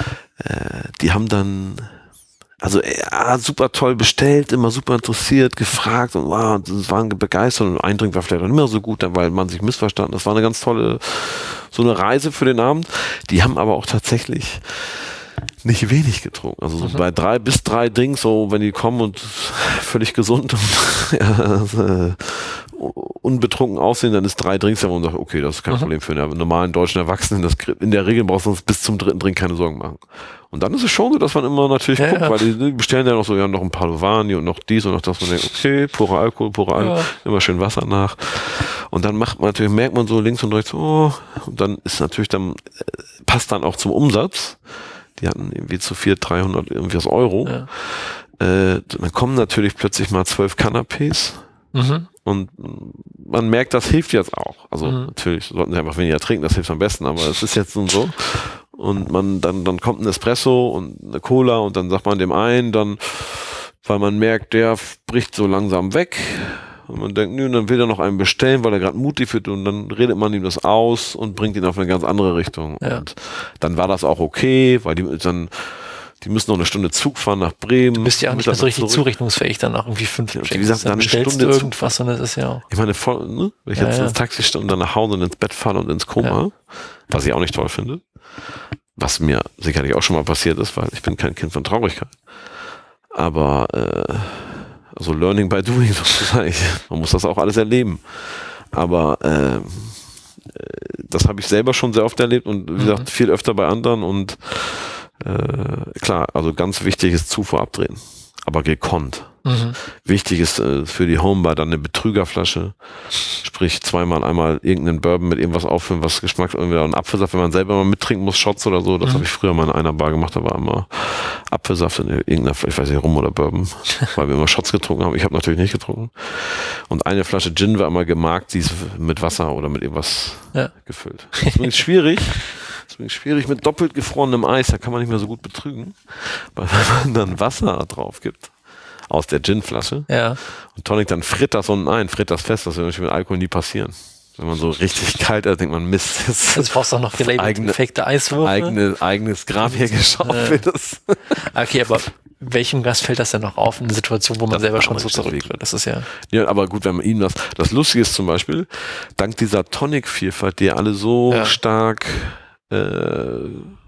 äh, die haben dann Also ja, super toll bestellt, immer super interessiert, gefragt und wow, das waren begeistert und ein Drink war vielleicht auch nicht mehr so gut, weil man sich missverstanden. Das war eine ganz tolle, so eine Reise für den Abend. Die haben aber auch tatsächlich nicht wenig getrunken. Also so mhm. bei drei bis drei Drinks, so wenn die kommen und völlig gesund und ja, äh, unbetrunken aussehen, dann ist drei Drinks, ja, wo man sagt, okay, das ist kein mhm. Problem für einen normalen deutschen Erwachsenen. Das, in der Regel brauchst du uns bis zum dritten Drink keine Sorgen machen. Und dann ist es schon so, dass man immer natürlich ja, guckt, ja. weil die, die bestellen ja noch so, ja, noch ein Padovani und noch dies und noch das. Und man denkt, okay, purer Alkohol, purer Alkohol, ja. immer schön Wasser nach. Und dann macht man natürlich, merkt man so links und rechts, oh, und dann ist natürlich dann, äh, passt dann auch zum Umsatz. Die hatten irgendwie zu viel dreihundert irgendwas Euro. Ja. Äh, dann kommen natürlich plötzlich mal zwölf Canapés. Mhm. Und man merkt, das hilft jetzt auch. Also mhm. natürlich sollten sie einfach weniger trinken, das hilft am besten, aber es ist jetzt nun so. Und man dann dann kommt ein Espresso und eine Cola und dann sagt man dem einen dann, weil man merkt, der bricht so langsam weg. Und man denkt, nö, dann will er noch einen bestellen, weil er gerade mutig wird und dann redet man ihm das aus und bringt ihn auf eine ganz andere Richtung. Ja. Und dann war das auch okay, weil die dann Die müssen noch eine Stunde Zug fahren nach Bremen. Du bist ja auch nicht mehr so richtig zurechnungsfähig, dann auch irgendwie fünf ja, wie gesagt, dann eine Stunde irgendwas und das ist ja auch. Ich meine, voll, ne? Wenn ich ja, jetzt ja. ins Taxi stehe und dann nach Hause und ins Bett falle und ins Koma, ja. was ich auch nicht toll finde, was mir sicherlich auch schon mal passiert ist, weil ich bin kein Kind von Traurigkeit. Aber äh, also Learning by Doing sozusagen. Man muss das auch alles erleben. Aber äh, das habe ich selber schon sehr oft erlebt und wie gesagt, mhm. viel öfter bei anderen und Äh, klar, also ganz wichtig ist Zufuhr abdrehen, aber gekonnt. Mhm. Wichtig ist äh, für die Homebar dann eine Betrügerflasche, sprich zweimal einmal irgendeinen Bourbon mit irgendwas auffüllen, was Geschmack irgendwie ein Apfelsaft, wenn man selber mal mittrinken muss, Shots oder so, das mhm. habe ich früher mal in einer Bar gemacht, da war immer Apfelsaft in irgendeiner, ich weiß nicht, Rum oder Bourbon, weil wir immer Shots getrunken haben, ich habe natürlich nicht getrunken und eine Flasche Gin war immer gemarkt, die ist mit Wasser oder mit irgendwas ja. gefüllt. Das ist schwierig. Deswegen schwierig mit doppelt gefrorenem Eis, da kann man nicht mehr so gut betrügen. Weil wenn man dann Wasser drauf gibt, aus der Ginflasche, ja. und Tonic, dann fritt das unten ein, fritt das fest, das wird mit Alkohol nie passieren. Wenn man so richtig kalt ist, denkt man, Mist. Jetzt also brauchst du auch noch gelabelte perfekte Eiswürfel. Eigene, eigenes Grab hier geschaufelt ist. Okay, aber welchem Gast fällt das denn noch auf in einer Situation, wo man das selber schon so zurück wird? Das ist ja... Ja, aber gut, wenn man ihnen das... Das Lustige ist zum Beispiel, dank dieser Tonic-Vielfalt, die alle so ja. stark... Äh, äh,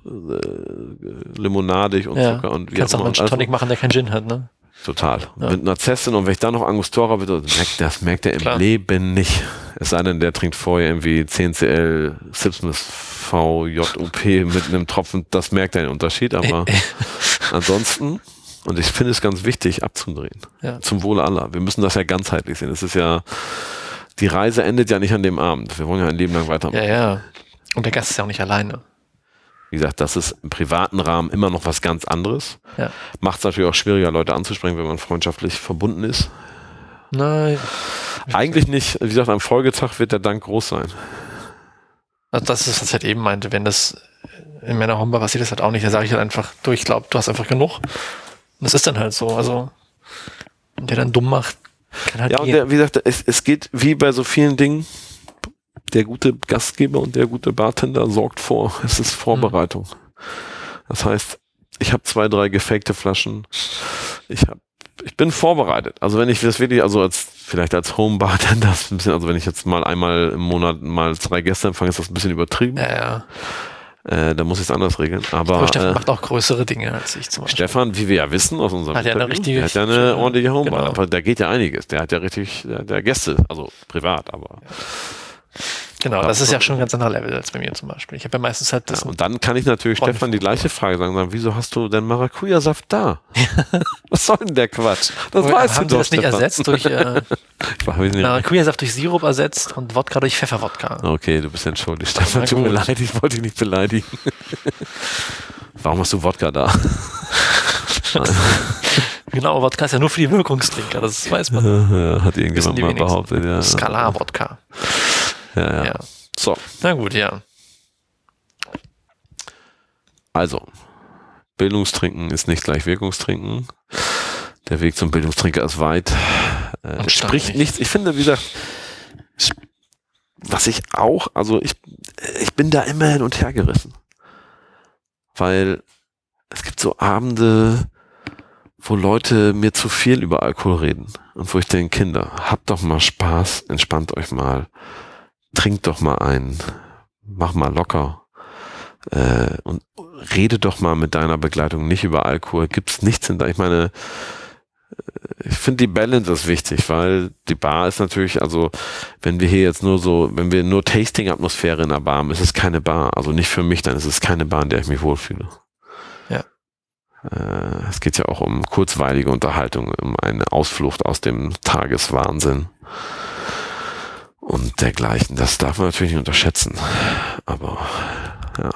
limonadig und ja. Zucker und wie kannst auch mal einen Tonic machen, der keinen Gin hat, ne? Total. Ja. Mit einer Zestin und wenn ich da noch Angostura bitte, merkt, das merkt er im Klar. Leben nicht. Es sei denn, der trinkt vorher irgendwie zehn C L Sipsmith V J O P mit einem Tropfen, das merkt er den Unterschied, aber ansonsten, und ich finde es ganz wichtig, abzudrehen. Ja. Zum Wohle aller. Wir müssen das ja ganzheitlich sehen. Es ist ja, die Reise endet ja nicht an dem Abend. Wir wollen ja ein Leben lang weitermachen. Ja, ja. Und der Gast ist ja auch nicht alleine. Wie gesagt, das ist im privaten Rahmen immer noch was ganz anderes. Ja. Macht es natürlich auch schwieriger, Leute anzusprechen, wenn man freundschaftlich verbunden ist. Nein. Eigentlich nicht. Wie gesagt, am Folgetag wird der Dank groß sein. Also das ist, was ich halt eben meinte. Wenn das in meiner Homba passiert, das halt auch nicht. Da sage ich halt einfach, du, ich glaube, du hast einfach genug. Und das ist dann halt so. Also, und der dann dumm macht, kann halt Ja, und gehen. der, wie gesagt, es, es geht wie bei so vielen Dingen, der gute Gastgeber und der gute Bartender sorgt vor. Es ist Vorbereitung. Mhm. Das heißt, ich habe zwei, drei gefakte Flaschen. Ich habe, ich bin vorbereitet. Also wenn ich das wirklich, also als vielleicht als Home-Bartender, also wenn ich jetzt mal einmal im Monat mal drei Gäste empfange, ist das ein bisschen übertrieben. Ja, ja. Äh, da muss ich es anders regeln. Aber, Aber Stefan äh, macht auch größere Dinge als ich zum Beispiel. Stefan, wie wir ja wissen aus unserem Hat ja eine richtige- der hat ja eine ordentliche Homebar. Genau. Aber da geht ja einiges. Der hat ja richtig, der, der Gäste, also privat, aber. Genau, Ja, das ist ja so. schon ein ganz anderer Level als bei mir zum Beispiel. Ich habe ja meistens halt das. Ja, und dann kann ich natürlich Freunde Stefan die von- gleiche Frage sagen, sagen, wieso hast du denn Maracuja-Saft da? Was soll denn der Quatsch? Das Woher- weißt haben du die doch, das nicht Stefan. ersetzt durch äh, Ich weiß nicht. Maracuja-Saft durch Sirup ersetzt und Wodka durch Pfefferwodka? Okay, du bist entschuldigt, Stefan. Na Tut mir gut. leid, ich wollte dich nicht beleidigen. Warum hast du Wodka da? Genau, Wodka ist ja nur für die Wirkungstrinker, das weiß man. Ja, hat Wissen irgendjemand die mal wenigsten. behauptet. Ja. Skalar-Wodka. Ja, ja. Ja. So, Na gut, ja. also, Bildungstrinken ist nicht gleich Wirkungstrinken. Der Weg zum Bildungstrinker ist weit. Äh, Und es spricht steinig. nichts. Ich finde, wie gesagt, es- was ich auch, also ich, ich bin da immer hin und her gerissen. Weil es gibt so Abende, wo Leute mir zu viel über Alkohol reden. Und wo ich denke, Kinder, habt doch mal Spaß, entspannt euch mal, trinkt doch mal ein, mach mal locker. Äh, und rede doch mal mit deiner Begleitung nicht über Alkohol. Gibt's nichts hinter. Ich meine, äh, ich finde die Balance ist wichtig, weil die Bar ist natürlich, also wenn wir hier jetzt nur so, wenn wir nur Tasting-Atmosphäre in der Bar haben, ist es keine Bar. Also nicht für mich, dann ist es keine Bar, in der ich mich wohlfühle. Ja. Äh, es geht ja auch um kurzweilige Unterhaltung, um eine Ausflucht aus dem Tageswahnsinn und dergleichen. Das darf man natürlich nicht unterschätzen. Aber ja.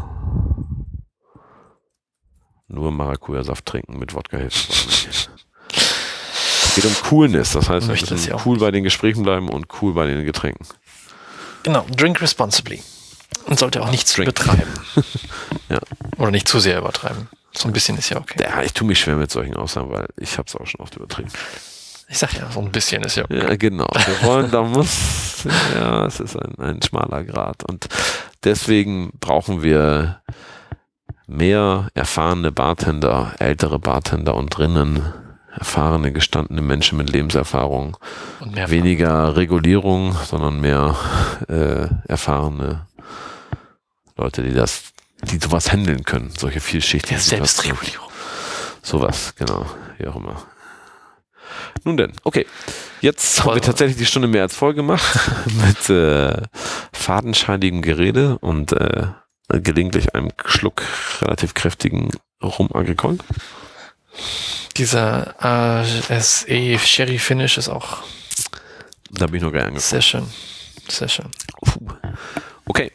Nur Maracuja-Saft trinken mit Wodka hilft auch nicht. Es geht um Coolness, das heißt, wir Möchte das müssen ja auch cool bei den Gesprächen bleiben und cool bei den Getränken. Genau, drink responsibly. Und sollte auch nichts Drink. übertreiben. Ja. Oder nicht zu sehr übertreiben. So ein bisschen ist ja okay. Ja, ich tue mich schwer mit solchen Aussagen, weil ich habe es auch schon oft übertrieben. Ich sag ja, so ein bisschen ist ja okay. Ja, genau. Wir wollen, da muss, ja, es ist ein, ein schmaler Grat. Und deswegen brauchen wir mehr erfahrene Bartender, ältere Bartender und drinnen, erfahrene, gestandene Menschen mit Lebenserfahrung. Und mehr Weniger Regulierung, sondern mehr äh, erfahrene Leute, die das, die sowas handeln können, solche vielschichtigen der Situationen. Selbstregulierung. Sowas, genau, wie auch immer. Nun denn, okay. Jetzt haben Voll. wir tatsächlich die Stunde mehr als voll gemacht mit äh, fadenscheinigem Gerede und äh, gelegentlich einem Schluck relativ kräftigen Rum Agricole. Dieser A S E Sherry Finish ist auch Da bin ich noch gar nicht angefangen. sehr schön. Sehr schön. Puh. Okay.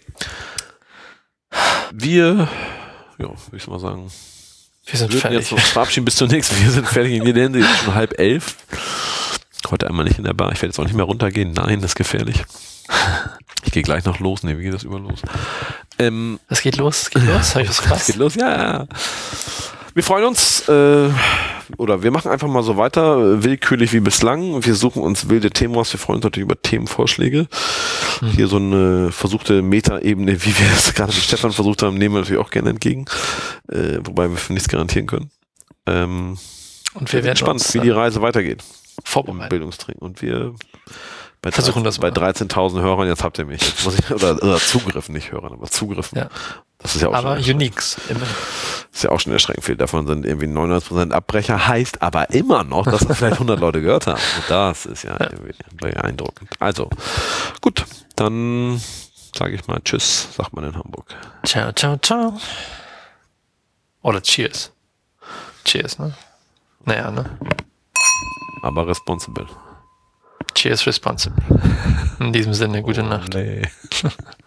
Wir, ja, würde ich mal sagen, Wir sind wir würden jetzt fertig. noch verabschieden bis zur nächsten. Wir sind fertig in jeder Hinsicht. Jetzt schon halb elf. Heute einmal nicht in der Bar. Ich werde jetzt auch nicht mehr runtergehen. Nein, das ist gefährlich. Ich gehe gleich noch los. Nee, wie geht das über los? Ähm, Es geht los, es geht los. Habe ich was Es verpasst? geht los, ja, ja. Wir freuen uns, äh, oder wir machen einfach mal so weiter, äh, willkürlich wie bislang. Wir suchen uns wilde Themen aus. Wir freuen uns natürlich über Themenvorschläge. Mhm. Hier so eine versuchte Meta-Ebene, wie wir es gerade mit Stefan versucht haben, nehmen wir natürlich auch gerne entgegen. Äh, wobei wir für nichts garantieren können. Ähm, Und wir werden gespannt, uns wie dann die Reise weitergeht. Im vorbereiten. Bildungstrinken. Und wir bei Versuchen das bei mal. dreizehntausend Hörern, jetzt habt ihr mich. Jetzt muss ich, oder, oder Zugriffen, nicht Hörern, aber Zugriffen. Ja. Das ist ja auch aber schon Uniques. Immerhin. ist ja auch schon erschreckend viel. Davon sind irgendwie neunundneunzig Prozent Abbrecher, heißt aber immer noch, dass das vielleicht hundert Leute gehört haben. Und das ist ja, ja. irgendwie beeindruckend. Also, gut, dann sage ich mal Tschüss, sagt man in Hamburg. Ciao, ciao, ciao. Oder Cheers. Cheers, ne? Naja, ne? Aber responsible. Cheers responsible. In diesem Sinne, gute oh, Nacht. Nee.